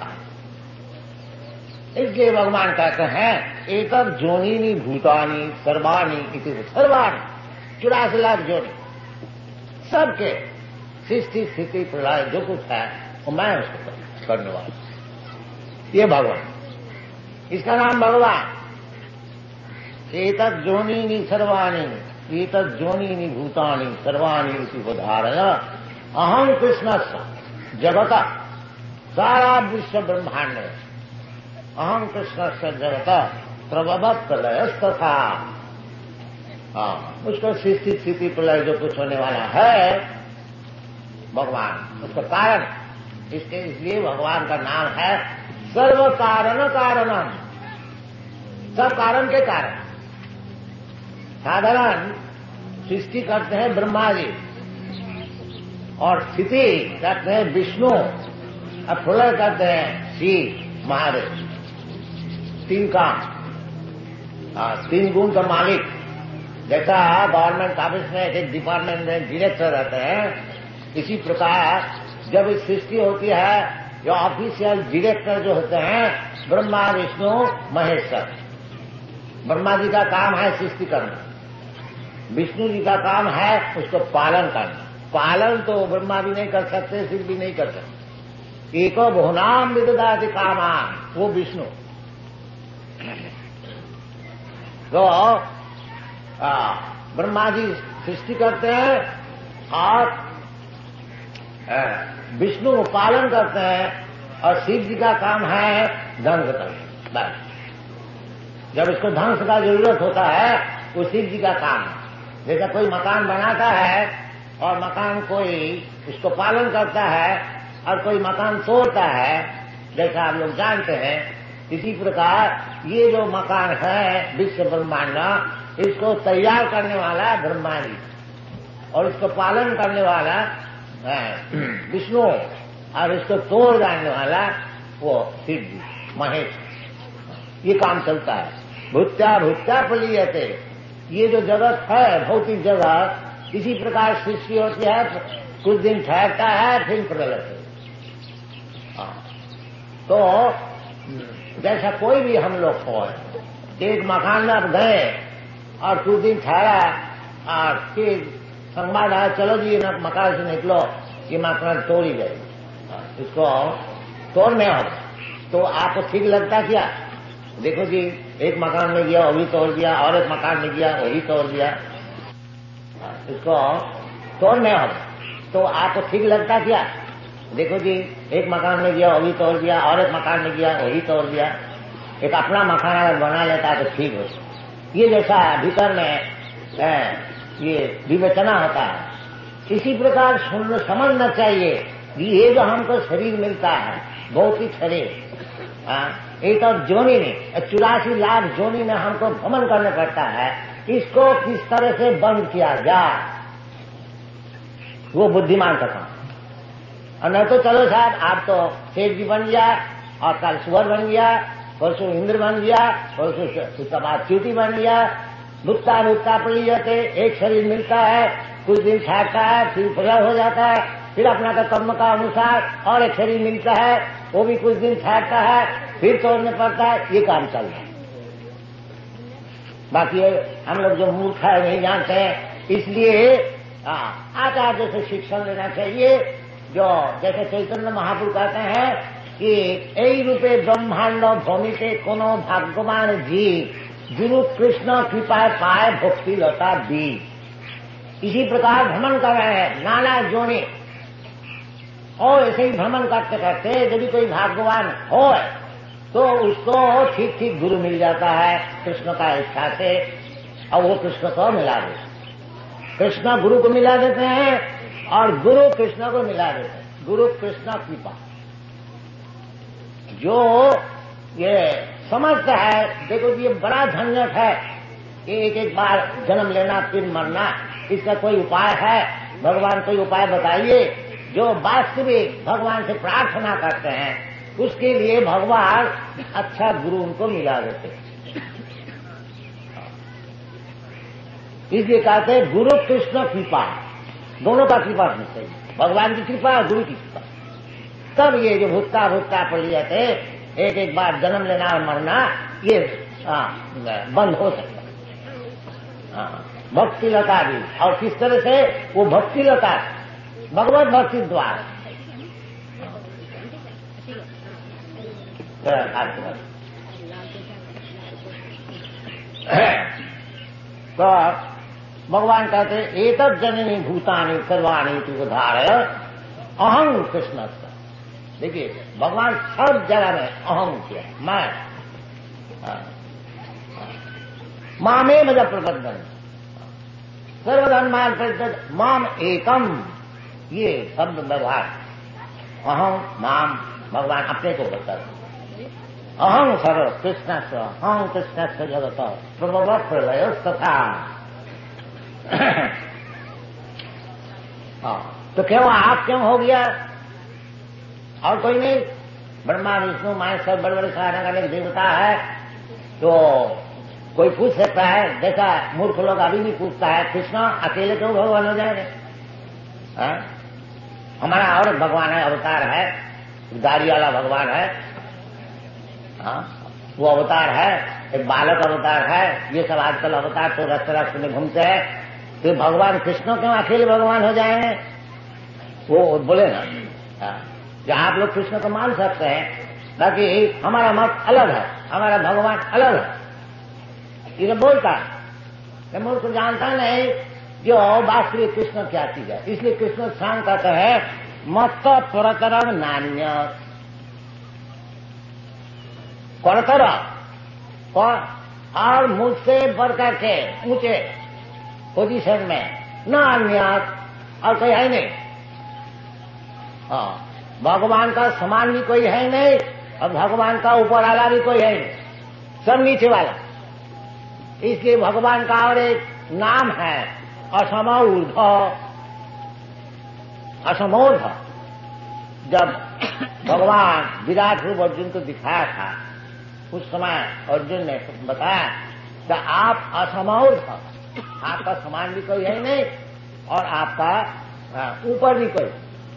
इसलिए भगवान कहते हैं एक जोनिनी भूतानी सर्वाणी इति, सर्वाणी चौरासी लाख जोनी, सबके सृष्टि स्थिति प्रलय जो कुछ है वो मैं उसको करने वाला, ये भगवान, इसका नाम भगवान। एतत् जोनिनी सर्वाणी, एतत् जोनिनी भूतानी सर्वाणी इति उदाहरण अहम कृष्णस्य जगत, सारा विश्व ब्रह्मांड अहम कृष्णस्य जगत प्रभवत् प्रलयस्तथा, उसका सृष्टि स्थिति प्रलय जो कुछ होने वाला है भगवान, उसका कारण, इसके इसलिए भगवान का नाम है सर्व कारण कारणम, सब कारण के कारण। साधारण सृष्टि करते हैं ब्रह्मा जी, और स्थिति करते हैं विष्णु, और प्रलय करते हैं शिव महादेव। तीन काम, तीन गुण का मालिक। जैसा गवर्नमेंट ऑफिस में एक डिपार्टमेंट में डायरेक्टर रहते हैं, इसी प्रकार जब इस सृष्टि होती है, जो ऑफिशियल डायरेक्टर जो होते हैं ब्रह्मा विष्णु महेश्वर। ब्रह्मा जी का काम है सृष्टि करना, विष्णु जी का काम है उसको पालन करना। पालन तो ब्रह्मा भी नहीं कर सकते, शिव भी नहीं कर सकते। एको बहुनाम विदधाति कामान, वो विष्णु। तो ब्रह्मा जी सृष्टि करते हैं और विष्णु को पालन करते हैं, और शिव जी का काम है ध्वंस करना। बस जब इसको ध्वंस का जरूरत होता है वो शिव जी का काम है। जैसा कोई मकान बनाता है और मकान कोई उसको पालन करता है और कोई मकान तोड़ता है, जैसा आप लोग जानते हैं, इसी प्रकार ये जो मकान है विश्व ब्रह्मांड, इसको तैयार करने वाला ब्रह्मा जी और इसको पालन करने वाला विष्णु, और इसको तोड़ डालने वाला वो शिव जी महेश। ये काम चलता है। भूत्या भूत्या फलीयते, ये जो जगत है भौतिक जगत, इसी प्रकार सृष्टि होती है, कुछ दिन ठहरता है फिर प्रलय। तो जैसा कोई भी हम लोग हो, एक मकान में आप गए और कुछ दिन ठहरा और फिर संवाद आया चलो जी ना मकान से निकलो, ये मकान तोड़ ही गए, इसको तोड़ने हो तो आपको ठीक लगता क्या? देखो जी एक मकान में गया वो भी तोड़ दिया, और एक मकान में गया वो भी तोड़ दिया, इसको तोड़ने हो तो आपको ठीक लगता क्या? देखो जी, एक मकान में गया वही तोड़ दिया, और एक मकान में गया वही तोड़ दिया। एक अपना मकान अगर बना लेता है तो ठीक हो। ये जैसा भीतर में है, ये विवेचना होता है, इसी प्रकार सुन समझना चाहिए कि ये जो हमको शरीर मिलता है, भौतिक शरीर, एक और जोनी में चौरासी लाख जोनी में हमको भ्रमण करना पड़ता है, इसको किस तरह से बंद किया जाए, वो बुद्धिमान का काम। और नहीं तो चलो साहब, आप तो शेर जी बन गया, और कल सुअर बन गया, परसों इंद्र बन गया, परसों उसका बाद चींटी बन गया, भुट्टा भुट्टा पड़ जाते। एक शरीर मिलता है, कुछ दिन छाटता है, फिर प्रलय हो जाता है, फिर अपना का कर्म का अनुसार और एक शरीर मिलता है, वो भी कुछ दिन छाटता है, फिर तोड़ने पड़ता है। ये काम चल रहा है। बाकी हम लोग जो मूर्ख है नहीं जानते हैं, इसलिए आचार्य से शिक्षण लेना चाहिए। जो जैसे चैतन्य महाप्रभु कहते हैं कि এই रूपे ब्रह्मांड भूमिके कोनो भाग्यवान जीव गुरु कृष्ण कृपा पाए भक्ति लता दी। इसी प्रकार भ्रमण कर रहे हैं नाना जोनी, और ऐसे ही भ्रमण करते करते यदि कोई भाग्यवान हो तो उसको ठीक ठीक गुरु मिल जाता है कृष्ण का इच्छा से, और वो कृष्ण को मिला देते। कृष्ण गुरु को मिला देते हैं और गुरु कृष्ण को मिला देते हैं। गुरु कृष्ण कृपा जो ये समझता है, देखो ये बड़ा झंझट है, एक एक बार जन्म लेना फिर मरना, इसका कोई उपाय है? भगवान कोई उपाय बताइए। जो वास्तविक भगवान से प्रार्थना करते हैं उसके लिए भगवान अच्छा गुरु उनको मिला देते। इसलिए कहते हैं गुरु कृष्ण कृपा, दोनों का कृपा होनी चाहिए, भगवान की कृपा और गुरु की कृपा। तब ये जो भुट्टा भुट्टा पड़ जाते, एक एक बार जन्म लेना और मरना, ये आ, बंद हो सकता। भक्ति लता भी, और किस तरह से? वो भक्ति लता भगवत भक्ति द्वारा। तो भगवान कहते एतत् जननी भूतानि सर्वाणि तुधारय अहं कृष्ण। देखिए भगवान सब जगह में अहम किया, मैं मामे मजा प्रबंधन सर्वधर्मान प्रत्यत माम एकम, ये शब्द व्यवहार अहम माम भगवान अपने को बताते। अहं सर्व कृष्ण से, अहं कृष्ण से जगत प्रभवत प्रलय तथा। तो क्यों आप क्यों हो गया और कोई नहीं? ब्रह्मा विष्णु महेश्वर बड़े बड़े साधना करने के देवता है, तो कोई पूछ सकता है, जैसा मूर्ख लोग अभी भी पूछता है कृष्ण अकेले क्यों भगवान हो जाएंगे? हमारा और एक भगवान है, अवतार है, दाढ़ी वाला भगवान है, हाँ वो अवतार है, एक बालक अवतार है, ये सब आजकल अवतार तो रास्ते रास्ते में घूमते हैं। तो भगवान कृष्ण क्यों अकेले भगवान हो जाएंगे? वो बोले ना, जो आप लोग कृष्ण को मान सकते हैं, बाकी हमारा मत अलग है, हमारा भगवान अलग है, ये बोलता है। मूर्ख को जानता नहीं जो वास्तविक कृष्ण क्या चीज है। इसलिए कृष्ण सांग कहते हैं मत परतरम नान्य, परतर और मुझसे बढ़ करके ऊंचे पोजीशन में न अन्य और कोई है नहीं। हाँ, भगवान का समान भी कोई है नहीं और भगवान का ऊपर वाला भी कोई है नहीं, सब नीचे वाला। इसलिए भगवान का और एक नाम है असमौर्ध। असमौर्ध जब भगवान विराट रूप अर्जुन को दिखाया था, उस समय अर्जुन ने बताया कि आप असमौर्ध, आपका समान भी कोई है नहीं और आपका ऊपर भी कोई।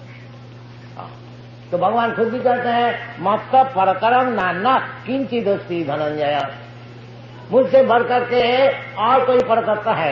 तो भगवान खुद भी कहते हैं मत परतरम नान्य किंचित् अस्ति धनंजय, मुझसे बढ़ करके और कोई परतत्व है।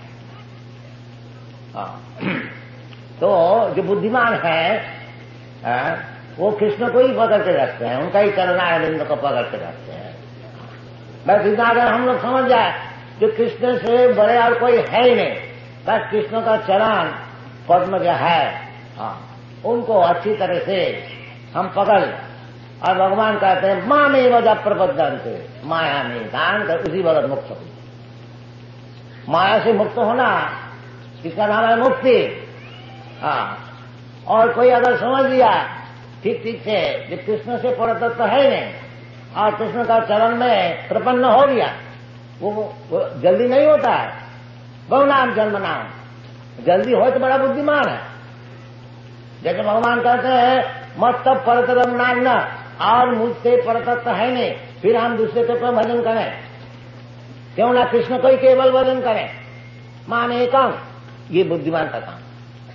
तो जो बुद्धिमान है वो कृष्ण को ही पकड़ के रखते हैं, उनका ही चरणारविंद को पकड़ के रखते हैं। बस इतना अगर हम लोग समझ जाए जो कृष्ण से बड़े और कोई है ही नहीं, बस कृष्ण का चरण पद्म जो है, हाँ उनको अच्छी तरह से हम पकड़, और भगवान कहते हैं माँ में वजह प्रबद्धंते, माया में दान कर उसी वक्त मुक्त हो। माया से मुक्त होना इसका नाम है मुक्ति। हाँ, और कोई अगर समझ लिया ठीक ठीक से कि कृष्ण से परतत्व है नहीं और कृष्ण का चरण में प्रपन्न हो गया, वो, वो जल्दी नहीं होता है। बहुनाम जन्म नाम, जल्दी हो तो बड़ा बुद्धिमान है। जैसे भगवान कहते हैं मत तब परतरम नाम न, और मुझसे परतत्व है नहीं, फिर हम दूसरे के क्यों भजन करें? क्यों ना कृष्ण को ही केवल भजन करें, माने कम, ये बुद्धिमान का काम।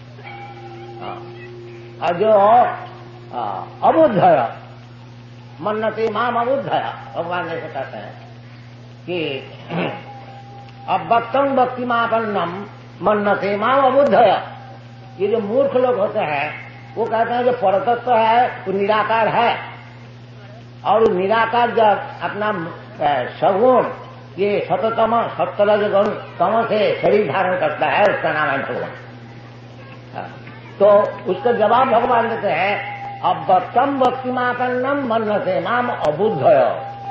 और जो अबुद्ध है मन्नते माम अबुद्ध है, भगवान जैसे कहते हैं कि अब भक्तम भक्तिमापन्नम मन्नते माम अबुद्ध है। ये जो मूर्ख लोग होते हैं वो कहते हैं जो परतत्व है वो निराकार है, और वो निराकार जब अपना सगुण ये सततम सत्तरज गुण तम से शरीर धारण करता है, उसका नाम है भगवान। तो उसका जवाब भगवान देते हैं अब भक्तम भक्तिमापन्नम मन्नते माम अबुद्ध है।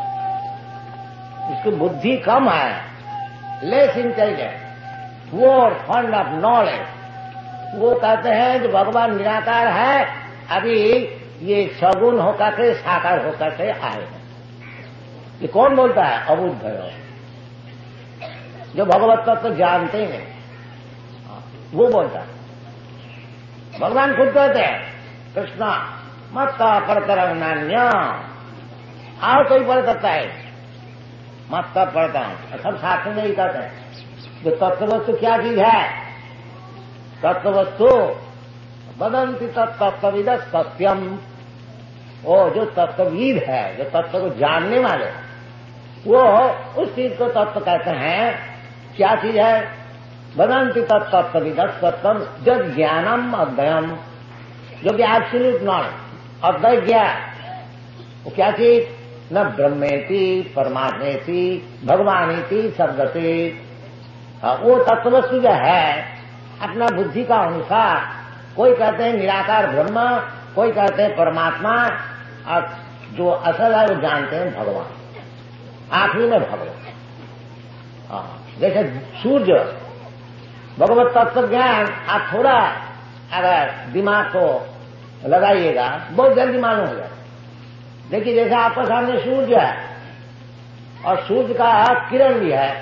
उसकी बुद्धि कम है, less intelligent, poor fund of knowledge. वो कहते हैं कि भगवान निराकार है, अभी ये सगुण होकर के साकार होकर के आए हैं। ये कौन बोलता है? अबुद्ध है, जो भगवत तत्व तो जानते ही नहीं, वो बोलता है। भगवान खुद कहते हैं कृष्णा मत परतरम नान्य, और कोई परतत्व है मत पढ़ता हूं, सब साथ में ही कहते हैं। जो तत्ववस्तु क्या चीज है? तत्ववस्तु बदंती तत्विद सत्यम। वो जो तत्वविद है, जो तत्व को जानने वाले, वो उस चीज को तत्व कहते हैं। क्या चीज है? बदंती तत्विद सत्यम, जब ज्ञानम अद्वयम, जो कि एब्सोल्यूट नॉलेज, अद्वैत ज्ञान। वो क्या चीज? न ब्रह्मेति परमात्मेति भगवानीति शब्दते। वो तत्ववस्तु जो है अपना बुद्धि का अनुसार, कोई कहते हैं निराकार ब्रह्म, कोई कहते हैं परमात्मा, और जो असल है वो जानते हैं भगवान, आखिरी में भगवान। जैसे सूर्य भगवत तत्व ज्ञान, आप थोड़ा अगर दिमाग को लगाइएगा बहुत जल्दी मालूम हो जाएगा। देखिए जैसे आपके सामने सूर्य है, और सूर्य का किरण भी है,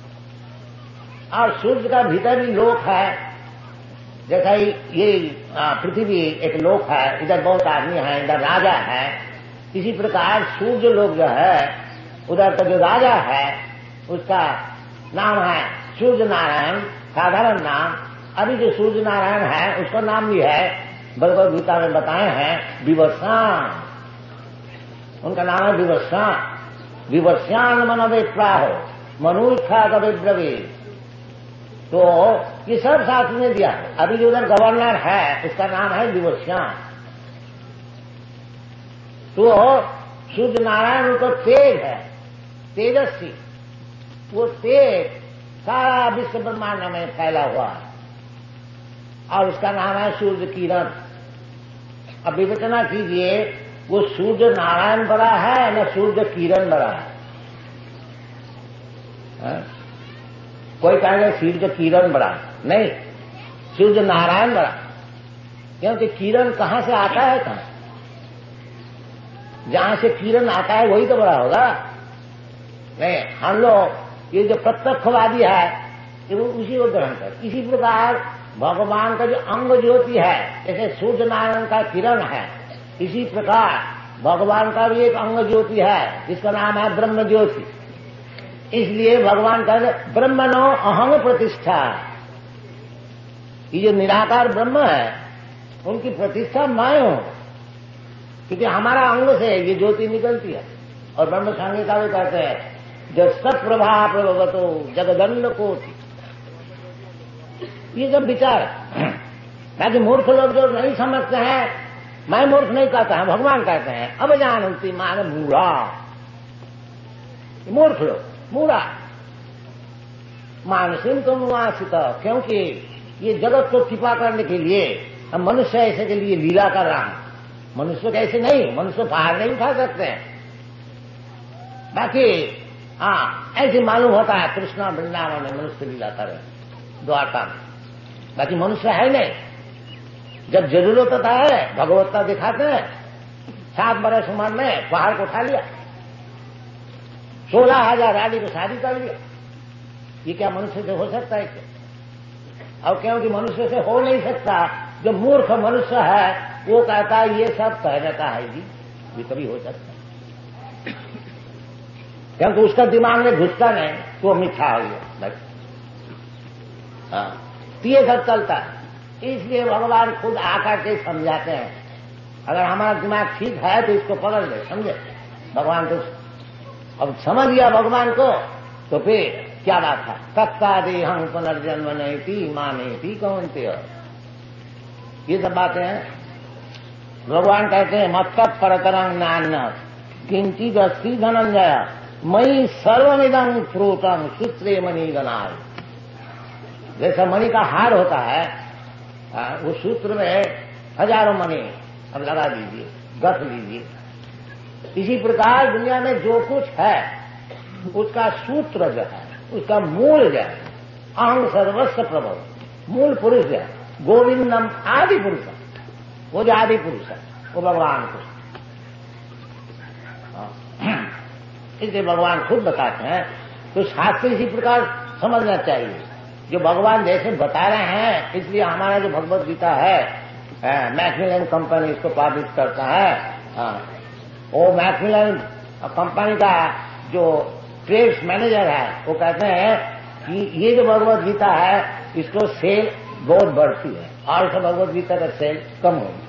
और सूर्य का भीतर भी लोक है। जैसा ये पृथ्वी एक लोक है, इधर बहुत आदमी है, इधर राजा है। इसी प्रकार सूर्य लोक जो है, उधर का जो राजा है उसका नाम है सूर्य नारायण, साधारण नाम। अभी जो सूर्य नारायण है उसका नाम भी है, भगवद गीता में बताए हैं, विवस्वान। उनका नाम है विवस्वान। विवस्वान मनवे प्राहो मनुष्या कभी ब्रवी। तो ये सब शास्त्र में दिया है। अभी जो उधर गवर्नर है उसका नाम है विवस्वान। तो सूर्य नारायण उनको तेज है, तेजस्वी। वो तेज सारा विश्व ब्रह्मांड में फैला हुआ है, और उसका नाम है सूर्य किरण। अब विवेचना कीजिए, वो सूर्य नारायण बड़ा है न सूर्य किरण बड़ा है, है? कोई कहेगा सूर्य किरण बड़ा, नहीं, सूर्य नारायण बड़ा। क्योंकि किरण कहां से आता है? कहां जहां से किरण आता है वही तो बड़ा होगा। नहीं, हम लोग ये जो प्रत्यक्षवादी है वो उसी को ग्रहण कर। इसी प्रकार भगवान का जो अंग ज्योति है, जैसे सूर्य नारायण का किरण है, इसी प्रकार भगवान का भी एक अंग ज्योति है जिसका नाम है ब्रह्म ज्योति। इसलिए भगवान का ब्रह्मणो अहंग प्रतिष्ठा, ये जो निराकार ब्रह्म है उनकी प्रतिष्ठा मैं हूं, क्योंकि हमारा अंग से ये ज्योति निकलती है। और ब्रह्म संहिता में कहते हैं जब सत्प्रभा प्रभवतो जगदंड कोटि। ये जब विचार ताकि मूर्ख लोग जो नहीं समझते हैं, मैं मूर्ख नहीं कहता है, भगवान कहते हैं अब जानती मान मूढ़ा। मूर्ख लोग मूढ़ा मानसिम तो मुआसित, क्योंकि ये जगत को छिपा करने के लिए हम मनुष्य ऐसे के लिए लीला कर रहा है, मनुष्य कैसे नहीं, मनुष्य बाहर नहीं उठा सकते हैं। बाकी हाँ ऐसे मालूम होता है कृष्णा वृंदावन में मनुष्य लीला करे द्वारका में, बाकी मनुष्य है नहीं। जब जरूरत होता है भगवत्ता दिखाते हैं। सात बरस उम्र में पहाड़ को उठा लिया, सोलह हजार रानी को शादी कर लिया। ये क्या मनुष्य से हो सकता है क्या? और क्योंकि मनुष्य से हो नहीं सकता, जो मूर्ख मनुष्य है वो कहता है ये सब कहता है जी, ये कभी हो सकता है, क्योंकि उसका दिमाग में घुसता नहीं तो वो मिथ्या हो गया बस। हाँ ये सब चलता है। इसलिए भगवान खुद आकर के समझाते हैं। अगर हमारा दिमाग ठीक है तो इसको पकड़ ले, समझे भगवान को। अब समझ गया भगवान को तो फिर क्या बात है, तत्ता दे हम पुनर्जन्म नहीं थी माने थी कौन थे, ये सब बातें हैं। भगवान कहते हैं मत्त परतरंग नान्य किंचित अस्ति धनंजय मई सर्वमिदं प्रोतम सूत्रे मणि गणाय। जैसा मणि का हार होता है, वो सूत्र में हजारों मणि अब लगा दीजिए, गथ लीजिए। इसी प्रकार दुनिया में जो कुछ है उसका सूत्र जो है, उसका मूल जो है, अहं सर्वस्व प्रभव, मूल पुरुष जो है गोविंदम आदि पुरुष, वो जो आदि पुरुष है वो भगवान को। इसलिए भगवान खुद बताते हैं, तो शास्त्र इसी प्रकार समझना चाहिए। जो भगवान जैसे बता रहे हैं, इसलिए हमारा जो भगवत गीता है, मैक्मिलन कंपनी इसको पब्लिश करता है। वो मैक्मिलन कंपनी का जो ट्रेड्स मैनेजर है वो कहते हैं कि ये जो भगवत गीता है इसको सेल बहुत बढ़ती है और सब भगवत गीता का सेल कम होगी,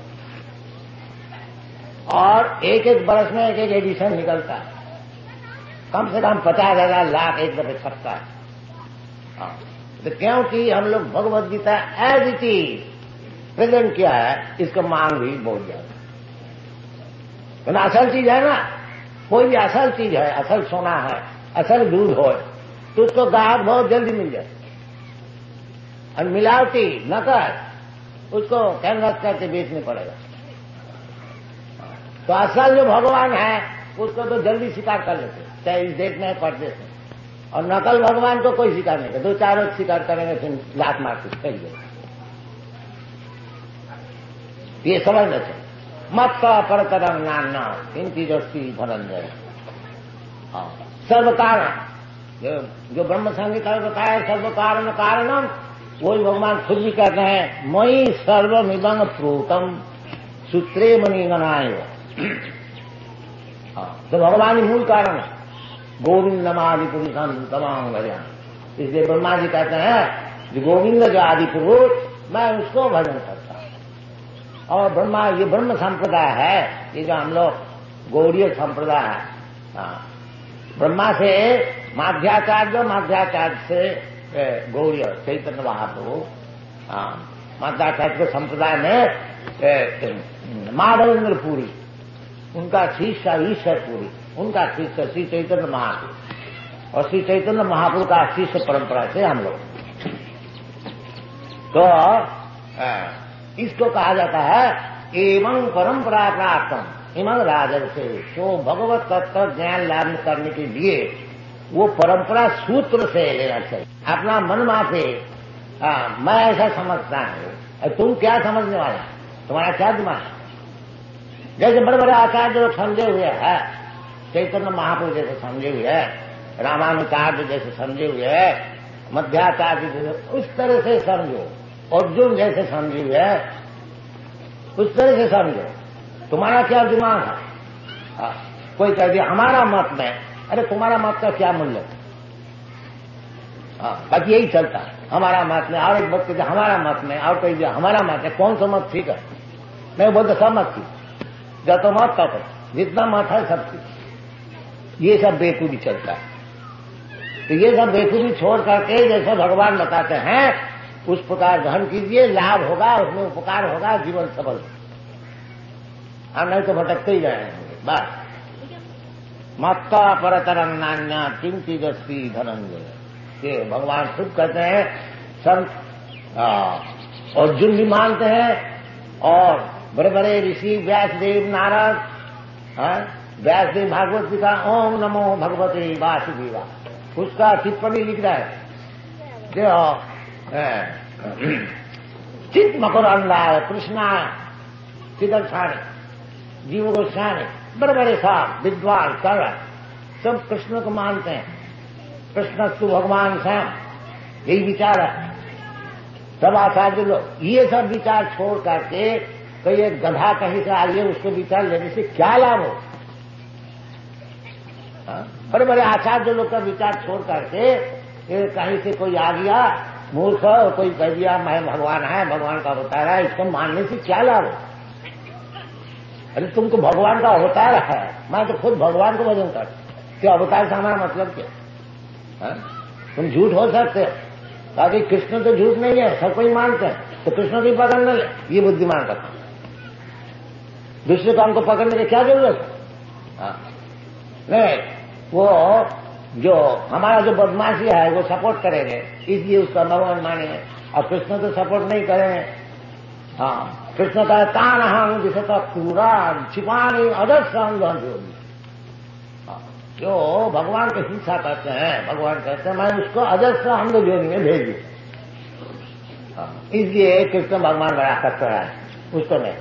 और एक एक बरस में एक एक एडिशन निकलता है, कम से कम पचास हजार लाख एक दफे छपता है। हाँ, तो क्योंकि हम लोग Bhagavad Gita as it is present किया है, इसका मांग भी बहुत ज्यादा। तो असल चीज है ना, कोई भी असल चीज है, असल सोना है, असल दूध हो तो उसको ग्राहक बहुत जल्दी मिल जाए। और मिलावटी नकल उसको कैनवस करके बेचने पड़ेगा। तो असल जो भगवान है उसको तो जल्दी स्वीकार कर लेते, चाहे इस देश में परदेश में। और नकल भगवान को कोई स्वीकार नहीं करता, दो चार रोज स्वीकार करेंगे फिर लात मार के फेंक देंगे। ये समझना चाहिए। मत परतरंग नान्ना किंचित अस्ति धनंजय। हाँ, सर्व कारण जो, जो ब्रह्म संहिता में बताया सर्व कारण कारणम, वही भगवान खुद भी कहते हैं मई सर्वमिदं प्रोतम सूत्रे मणि गणाय। हाँ, तो भगवान ही मूल कारण है, गोविंदमादि पुरुषम तमाम भजन। इसलिए ब्रह्मा जी कहते हैं जो गोविंद जो आदि पुरुष, मैं उसको भजन करता हूं। और ब्रह्मा ये ब्रह्म संप्रदाय है, ये जो हम लोग गौड़ीय संप्रदाय है, ब्रह्मा से माध्याचार्य, माध्याचार्य से गौड़ीय चैतन्य महाप्रभु, माध्याचार्य के संप्रदाय में माधवेंद्र पुरी, उनका शिष्य ईश्वर पुरी, उनका शिष्य श्री चैतन्य महाप्रभु, और श्री चैतन्य महाप्रभु का शिष्य परंपरा से हम लोग। तो इसको कहा जाता है एवं परंपरा प्राप्तम इमं राजर्षे। तो भगवत तत्व ज्ञान लाभ करने के लिए वो परंपरा सूत्र से लेना चाहिए। अपना मन माफे मैं ऐसा समझता हूं, तुम क्या समझने वाला, तुम्हारा क्या दिमाग। जैसे बड़े बड़े आचार्य लोग समझे हुए हैं, चैतन्य महाप्रभु जैसे समझे हुए है, रामानुचार्य जैसे समझे हुए है, मध्याचार्य जैसे, उस तरह से समझो। अर्जुन जैसे समझे हुए है उस तरह से समझो। तुम्हारा क्या दिमाग है। हाँ, कोई कह दिया हमारा मत में, अरे तुम्हारा मत का क्या मूल्य। हाँ, बाकी यही चलता है, हमारा मत में, और एक बात कहते हमारा मत में, और कह दिया हमारा मत है। कौन सा मत ठीक है? मैं बोलता सब मत ठीक, जब तो मत का जितना मत है सब ठीक। ये सब बेकूफी चलता है। तो ये सब बेकूफी छोड़ करके जैसे भगवान बताते हैं उस प्रकार ग्रहण कीजिए, लाभ होगा, उसमें उपकार होगा, जीवन सफल। हम नहीं तो भटकते ही जाएंगे बस। मत्ता परतरंग नान्या किंचित अस्ति धनंजय। ये भगवान खुद कहते हैं। संत अर्जुन भी मानते हैं, और बड़े बड़े ऋषि व्यासदेव नारद, व्यासदेव भागवत गीता ओम नमो भगवते वासुदेवा, उसका टिप्पणी लिख रहा है जो चित मकर अल्लाह कृष्णा चिदर्थानी जीव गोस्वामी, बड़े बड़े साहब विद्वान कर सब कृष्ण को मानते हैं। कृष्ण तू भगवान श्याम, यही विचार है सब आचार्य लोग। ये सब विचार छोड़ करके कोई एक गधा कहीं से आइए उसको विचार लेने से क्या लाभ हो? बड़े बड़े आचार्य लोग का विचार छोड़ करके कहीं से कोई आ गया मूर्ख और कोई कह दिया मैं भगवान है, भगवान का अवतार है, इसको मानने से क्या लाभ हो? अरे तुमको भगवान का अवतार है, मैं तो खुद भगवान को भजन कर, क्या अवतार से हमारा मतलब क्या है? तुम झूठ हो सकते हो, ताकि कृष्ण तो झूठ नहीं है, सब कोई मानते हैं, तो कृष्ण की पकड़ न ले, ये बुद्धिमान का काम। दूसरे काम को पकड़ने की क्या जरूरत है? नहीं, वो जो हमारा जो बदमाशी है वो सपोर्ट करेंगे, इसलिए उसका भगवान मानेंगे, और कृष्ण तो सपोर्ट नहीं करेंगे। हाँ, कृष्ण का तान हम जिसे तो पूरा छिपाने अदर्शन होगी। जो भगवान को हिंसा करते हैं, भगवान कहते हैं मैं उसको अजस्र हम लोग जोनी में भेज दूं, इसलिए कृष्ण भगवान बड़ा खतरा है उसको नहीं।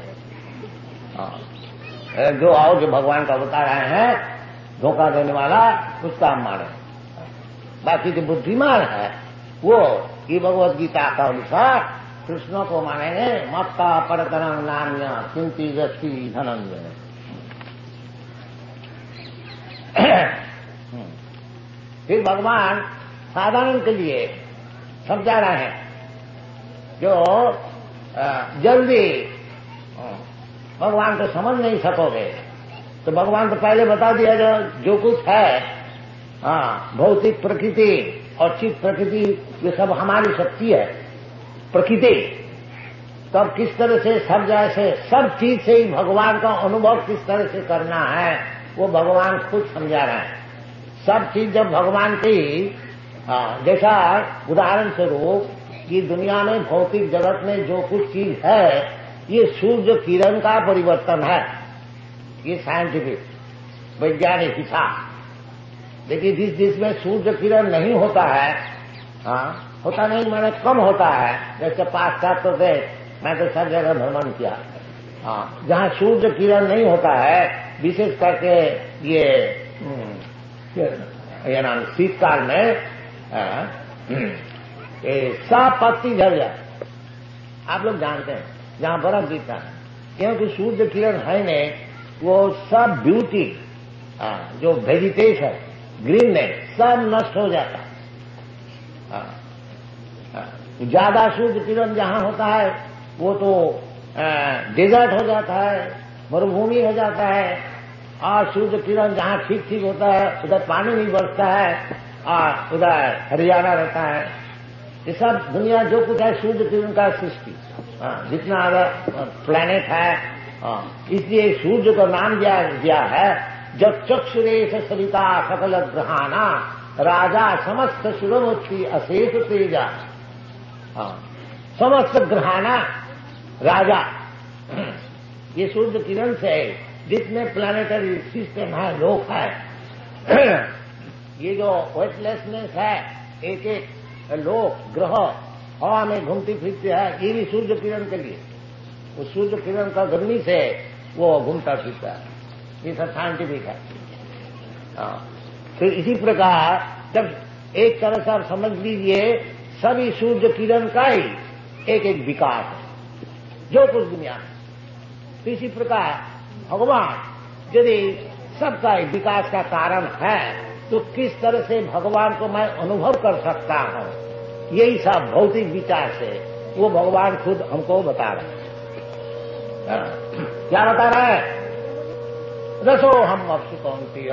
जो आओ जो भगवान का अवतार आए हैं धोखा देने वाला, उसका हम माने। बाकी जो बुद्धिमान है वो ये भगवत गीता का अनुसार कृष्ण को मानेंगे। मत्ता परतरंग नान्य चिंती जस्ती धनंजय। फिर भगवान साधारण के लिए समझा रहे हैं जो जल्दी भगवान को समझ नहीं सकोगे तो भगवान तो पहले बता दिया जो जो कुछ है, हाँ, भौतिक प्रकृति और चित्त प्रकृति ये सब हमारी शक्ति है। प्रकृति तब किस तरह से सब जैसे सब चीज से ही भगवान का अनुभव किस तरह से करना है वो भगवान खुद समझा रहे हैं। सब चीज जब भगवान की, जैसा उदाहरण स्वरूप ये दुनिया में भौतिक जगत में जो कुछ चीज है ये सूर्य किरण का परिवर्तन है, ये साइंटिफिक वैज्ञानिक हिसाब। लेकिन जिस जिसमें सूर्य किरण नहीं होता है, हाँ, होता नहीं मैंने कम होता है, जैसे पाश्चात्य देश, मैं तो सब जगह भ्रमण किया, हाँ, जहाँ सूर्य किरण नहीं होता है विशेष करके ये ये नाम शीतकाल में सब पत्ती झड़ जाए। आप लोग जानते हैं जहां बर्फ गिरता है, क्योंकि सूर्य किरण है नहीं, वो सब ब्यूटी जो वेजिटेशन ग्रीननेस सब नष्ट हो जाता है। ज्यादा सूर्य किरण जहां होता है वो तो डेजर्ट हो जाता है, मरुभूमि हो जाता है। और सूर्य किरण जहां ठीक ठीक होता है उधर पानी नहीं बरसता है और उधर हरियाणा रहता है। ये सब दुनिया जो कुछ है सूर्य किरण का सृष्टि, जितना अगर प्लैनेट है, इसलिए सूर्य का नाम दिया गया है जब चक्षुरेश सरिता सकल ग्रहाना राजा समस्त शिरोमुखी अशेष तेजा। समस्त ग्रहाना राजा, ये सूर्य किरण से जितने प्लानिटरी सिस्टम है, लोक है, ये जो वेटलेसनेस है, एक एक लोक ग्रह हवा में घूमती फिरती है, ये भी सूर्य किरण के लिए, वो सूर्य किरण का गर्मी से वो घूमता फिरता है। ये सब साइंटिफिक है। फिर इसी प्रकार जब एक तरह से आप समझ लीजिए सभी सूर्य किरण का ही एक एक विकास है जो कुछ दुनिया में। तो इसी प्रकार भगवान यदि सबका विकास का कारण है तो किस तरह से भगवान को मैं अनुभव कर सकता हूं, यही सब भौतिक विचार से वो भगवान खुद हमको बता रहे हैं। क्या बता रहा है? रसो हम अप्सु कौंतेय,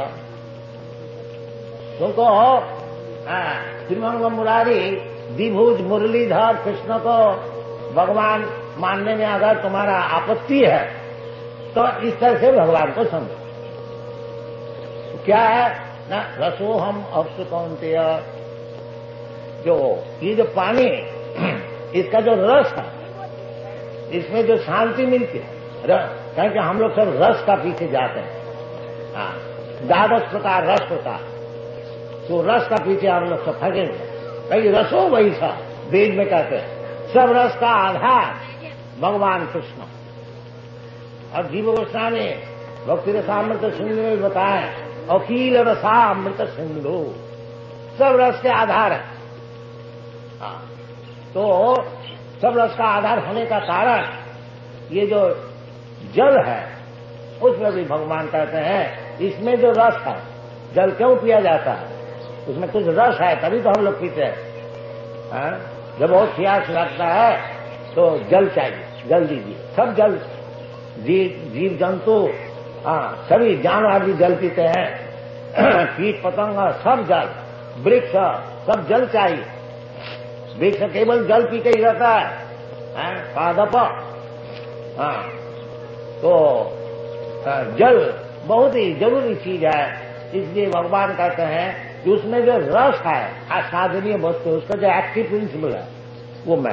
तुमको श्रीमंग मुरारी द्विभुज मुरलीधर कृष्ण को भगवान मानने में अगर तुम्हारा आपत्ति है तो इस तरह से भगवान को समझो। तो क्या है ना, रसो हम अप्सु कौंतेय, जो ये जो पानी इसका जो रस है इसमें जो शांति मिलती है, क्योंकि हम लोग सब रस का पीछे जाते हैं। हाँ, द्वादश प्रकार रस होता है, तो रस का पीछे हम लोग सब फगे कहीं रसो वही सा वेद में कहते हैं। सब रस का आधार भगवान कृष्ण। और जीव गोस्वामी भक्ति रसामृत सिंधु में बताए, अखिल रसामृत सिंधु, सब रस के आधार है। हाँ, तो सब रस का आधार होने का कारण ये जो जल है उसमें भी भगवान कहते हैं इसमें जो रस है, जल क्यों पिया जाता है, उसमें कुछ रस है तभी तो हम लोग पीते हैं। जब बहुत प्यास लगता है तो जल चाहिए, जल दीजिए। सब जल, जीव जीव जंतु, हाँ, सभी जानवर भी जल पीते हैं, कीट पतंग सब जल, वृक्ष सब जल चाहिए। वृक्ष केवल जल पी के ही रहता है, पादप। हाँ, तो जल बहुत ही जरूरी चीज है। इसलिए भगवान कहते हैं कि उसमें जो रस है, आसादनीय वस्तु, उसका जो एक्टिव प्रिंसिपल है वो मैं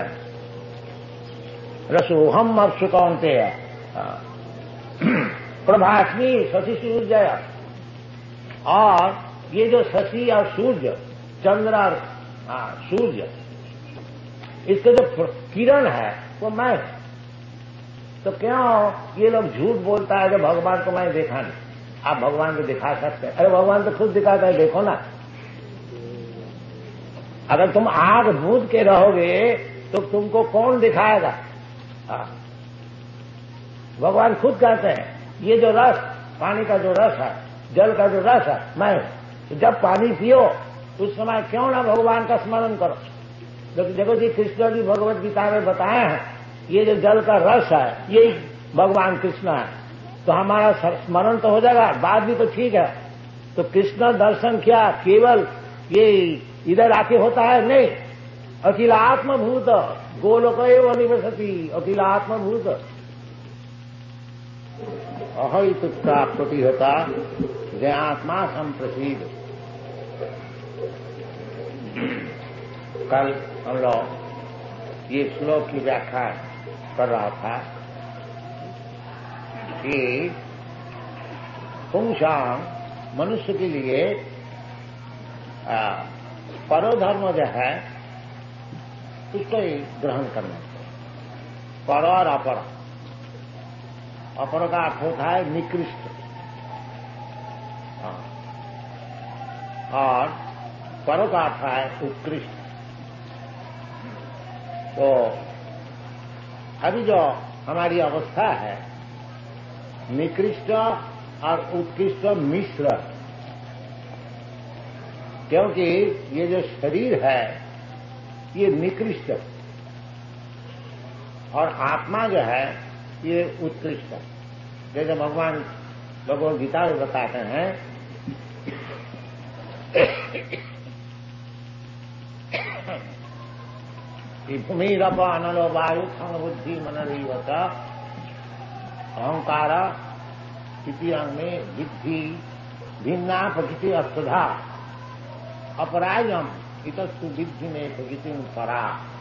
रसोहम अब सुकौनते है प्रभाष्मी शशि सूर्य। और ये जो शशि और सूर्य, चंद्र और सूर्य, इसके जो किरण है वो मैं। तो क्यों ये लोग झूठ बोलता है कि भगवान को मैं देखा नहीं? आप भगवान को दिखा सकते हैं। अरे भगवान तो खुद दिखाता है, देखो ना। अगर तुम आग बूझ के रहोगे तो तुमको कौन दिखाएगा? भगवान खुद कहते हैं ये जो रस, पानी का जो रस है, जल का जो रस है मैं। तो जब पानी पियो उस समय क्यों ना भगवान का स्मरण करो। देखो जी, कृष्ण जी भगवत गीता में बताए हैं ये जो जल का रस है यही भगवान कृष्ण है। तो हमारा स्मरण तो हो जाएगा, बात भी तो ठीक है। तो कृष्ण दर्शन क्या केवल ये इधर आके होता है? नहीं, अखिल आत्मभूत गोलोक एव निवसति, अखिल आत्मभूत अहितुक्ता प्रतिहता जय आत्मा संप्रसिद्ध। कल हम लोग ये श्लोक की व्याख्या कर रहा था कि पुंसाम मनुष्य के लिए परोधर्म जो है उसको ही ग्रहण करना चाहिए। पर और अपर, अपर का अर्थ होता है निकृष्ट, और पर का अर्थ है उत्कृष्ट। तो अभी जो हमारी अवस्था है निकृष्ट और उत्कृष्ट मिश्र, क्योंकि ये जो शरीर है ये निकृष्ट और आत्मा जो है ये उत्कृष्ट है। जैसे भगवान भगवद गीता में बताते हैं कि भूमि रप अनलो वायु खंग बुद्धि मनरीवत अहंकार इति में विद्धि भिन्ना प्रकृति अस्तधा अपरायम इतस्तु विद्धि में प्रकृति परा।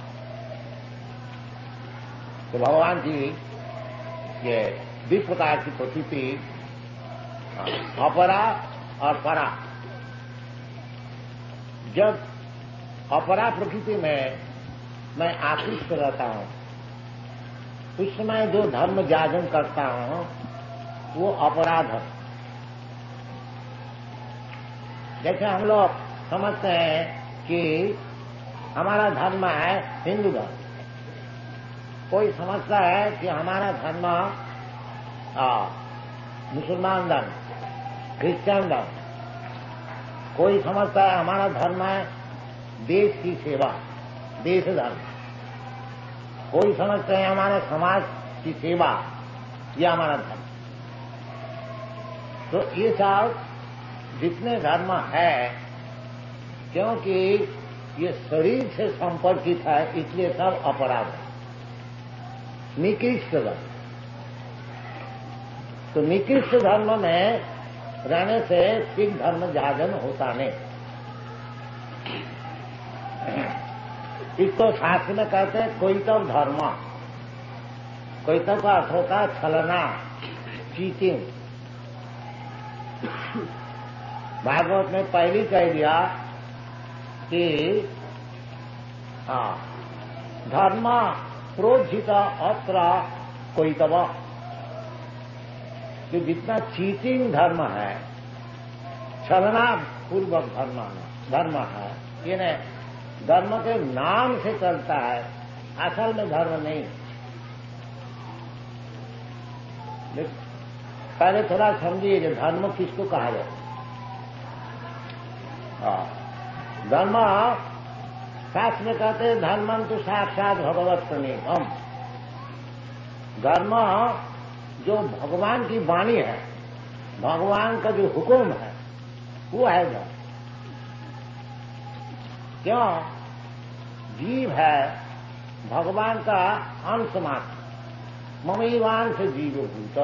तो भगवान जी ये दो प्रकार की प्रकृति, अपरा और परा। जब अपरा प्रकृति में मैं आकृष्ट रहता हूं उस समय जो धर्म जागरण करता हूं वो अपराध है। जैसे हम लोग समझते हैं कि हमारा धर्म है हिंदू धर्म, कोई समझता है कि हमारा धर्म मुसलमान धर्म, क्रिश्चियन धर्म, कोई समझता है हमारा धर्म है देश की सेवा, देश धर्म, कोई समझते हैं हमारे समाज की सेवा, यह हमारा धर्म। तो ये सब जितने धर्म है, क्योंकि ये शरीर से संपर्कित है इसलिए सब अपराध है, निकृष्ट धर्म। तो निकृष्ट धर्म में रहने से सिख धर्म जागरण होता नहीं। इसको शास्त्र में कहते हैं कोई तो धर्म, कोयतव का अर्थ होता है छलना, चीटिंग। भागवत ने पहली कह दिया कि हाँ धर्म प्रोज्झित अत्र कोयतव, कि जितना चीटिंग धर्म है, छलना पूर्वक धर्म धर्म है, ये नहीं धर्म के नाम से चलता है, असल में धर्म नहीं। पहले थोड़ा समझिए कि धर्म किसको कहा जाए। धर्म शास्त्र में कहते हैं धर्मं तो साक्षात भगवत प्रणीतम। धर्म जो भगवान की वाणी है, भगवान का जो हुक्म है, वो है धर्म। क्यों? जीव है भगवान का अंश मात्र, ममैवांश जीव भूत।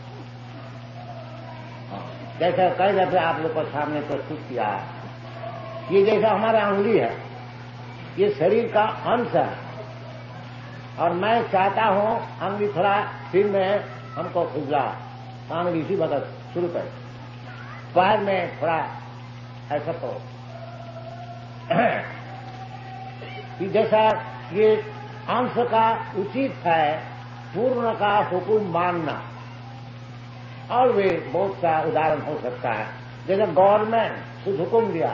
जैसे कई दफे आप लोग को सामने प्रस्तुत किया है, ये जैसा हमारा अंगुली है, ये शरीर का अंश है, और मैं चाहता हूं अंगुली थोड़ा सिर में हमको खुजला, तो अंगुली इसी वक्त शुरू कर, पैर में थोड़ा ऐसा तो जैसा ये अंश का उचित है पूर्ण का हुकुम मानना। और वे बहुत सा उदाहरण हो सकता है, जैसे गवर्नमेंट कुछ हुक्म दिया,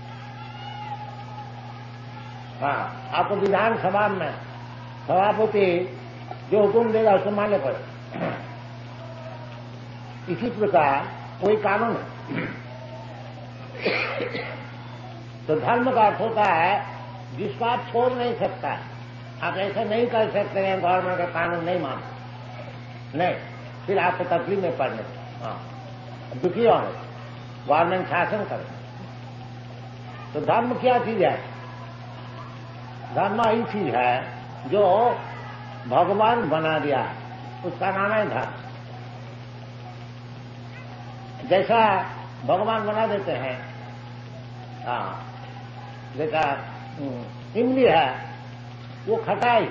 हाँ आपको विधानसभा में सभापति जो हुक्म देगा उसको मानने पड़े। इसी प्रकार कोई कानून है। तो धर्म का अर्थ होता है जिसको आप छोड़ नहीं सकता। आप ऐसा नहीं कर सकते हैं गवर्नमेंट का कानून नहीं मानो, नहीं, फिर आपको तकलीफ में पड़ने। हाँ दुखी होने, गवर्नमेंट शासन करे। तो धर्म क्या चीज है? धर्म ही चीज है जो भगवान बना दिया, उसका नाम है धर्म। जैसा भगवान बना देते हैं, हाँ जैसा इमली है वो खटाई,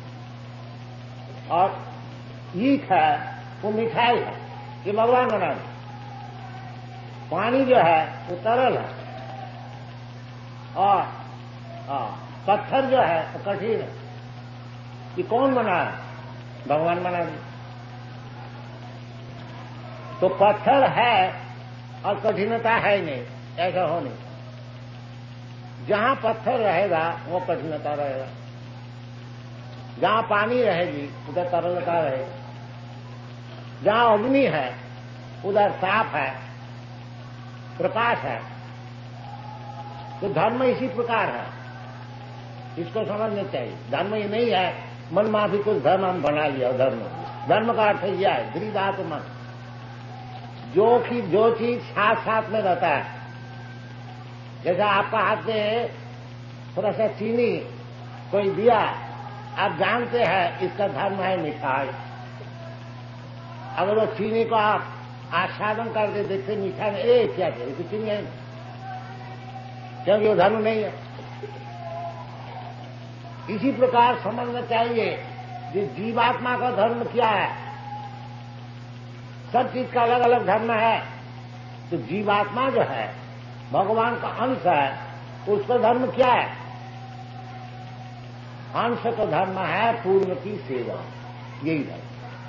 और ईख है वो मिठाई है, ये भगवान बना दे। पानी जो है वो तरल है, और हाँ पत्थर जो है वो कठिन है। ये कौन बना है? भगवान बना दे। तो पत्थर है और कठिनता है नहीं, ऐसा हो नहीं। जहां पत्थर रहेगा वो कठिनता रहेगा, जहां पानी रहेगी उधर तरलता रहेगी, जहां अग्नि है उधर साफ है, प्रकाश है। तो धर्म इसी प्रकार है, इसको समझना चाहिए। धर्म ये नहीं है मन माफी कुछ धर्म हम बना लिया। धर्म धर्म का अर्थ यह है दृढ़ात मन, जो कि जो चीज साथ साथ में रहता है। जैसा आपका हाथ में थोड़ा सा चीनी कोई दिया, आप जानते हैं इसका धर्म है मिठाई। अगर वो चीनी को आप आस्वादन करके देखते मीठा में, ए क्या है तो चीनी है, क्योंकि वो धर्म नहीं है। इसी प्रकार समझना चाहिए कि जीवात्मा का धर्म क्या है। सब चीज का अलग अलग धर्म है। तो जीवात्मा जो है भगवान का अंश है, उसका धर्म क्या है? अंश का धर्म है पूर्ण की सेवा, यही धर्म।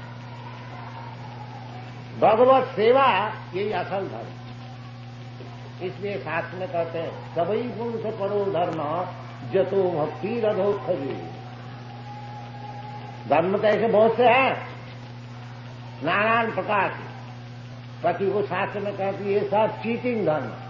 भगवत सेवा यही असल धर्म। इसलिए शास्त्र में कहते हैं सभी गुण से परो धर्म जतो भक्ति रधोत्थजी। धर्म तो ऐसे बहुत से हैं नानान प्रकार के, बाकी वो शास्त्र में कहती है ये सब चीटिंग धर्म।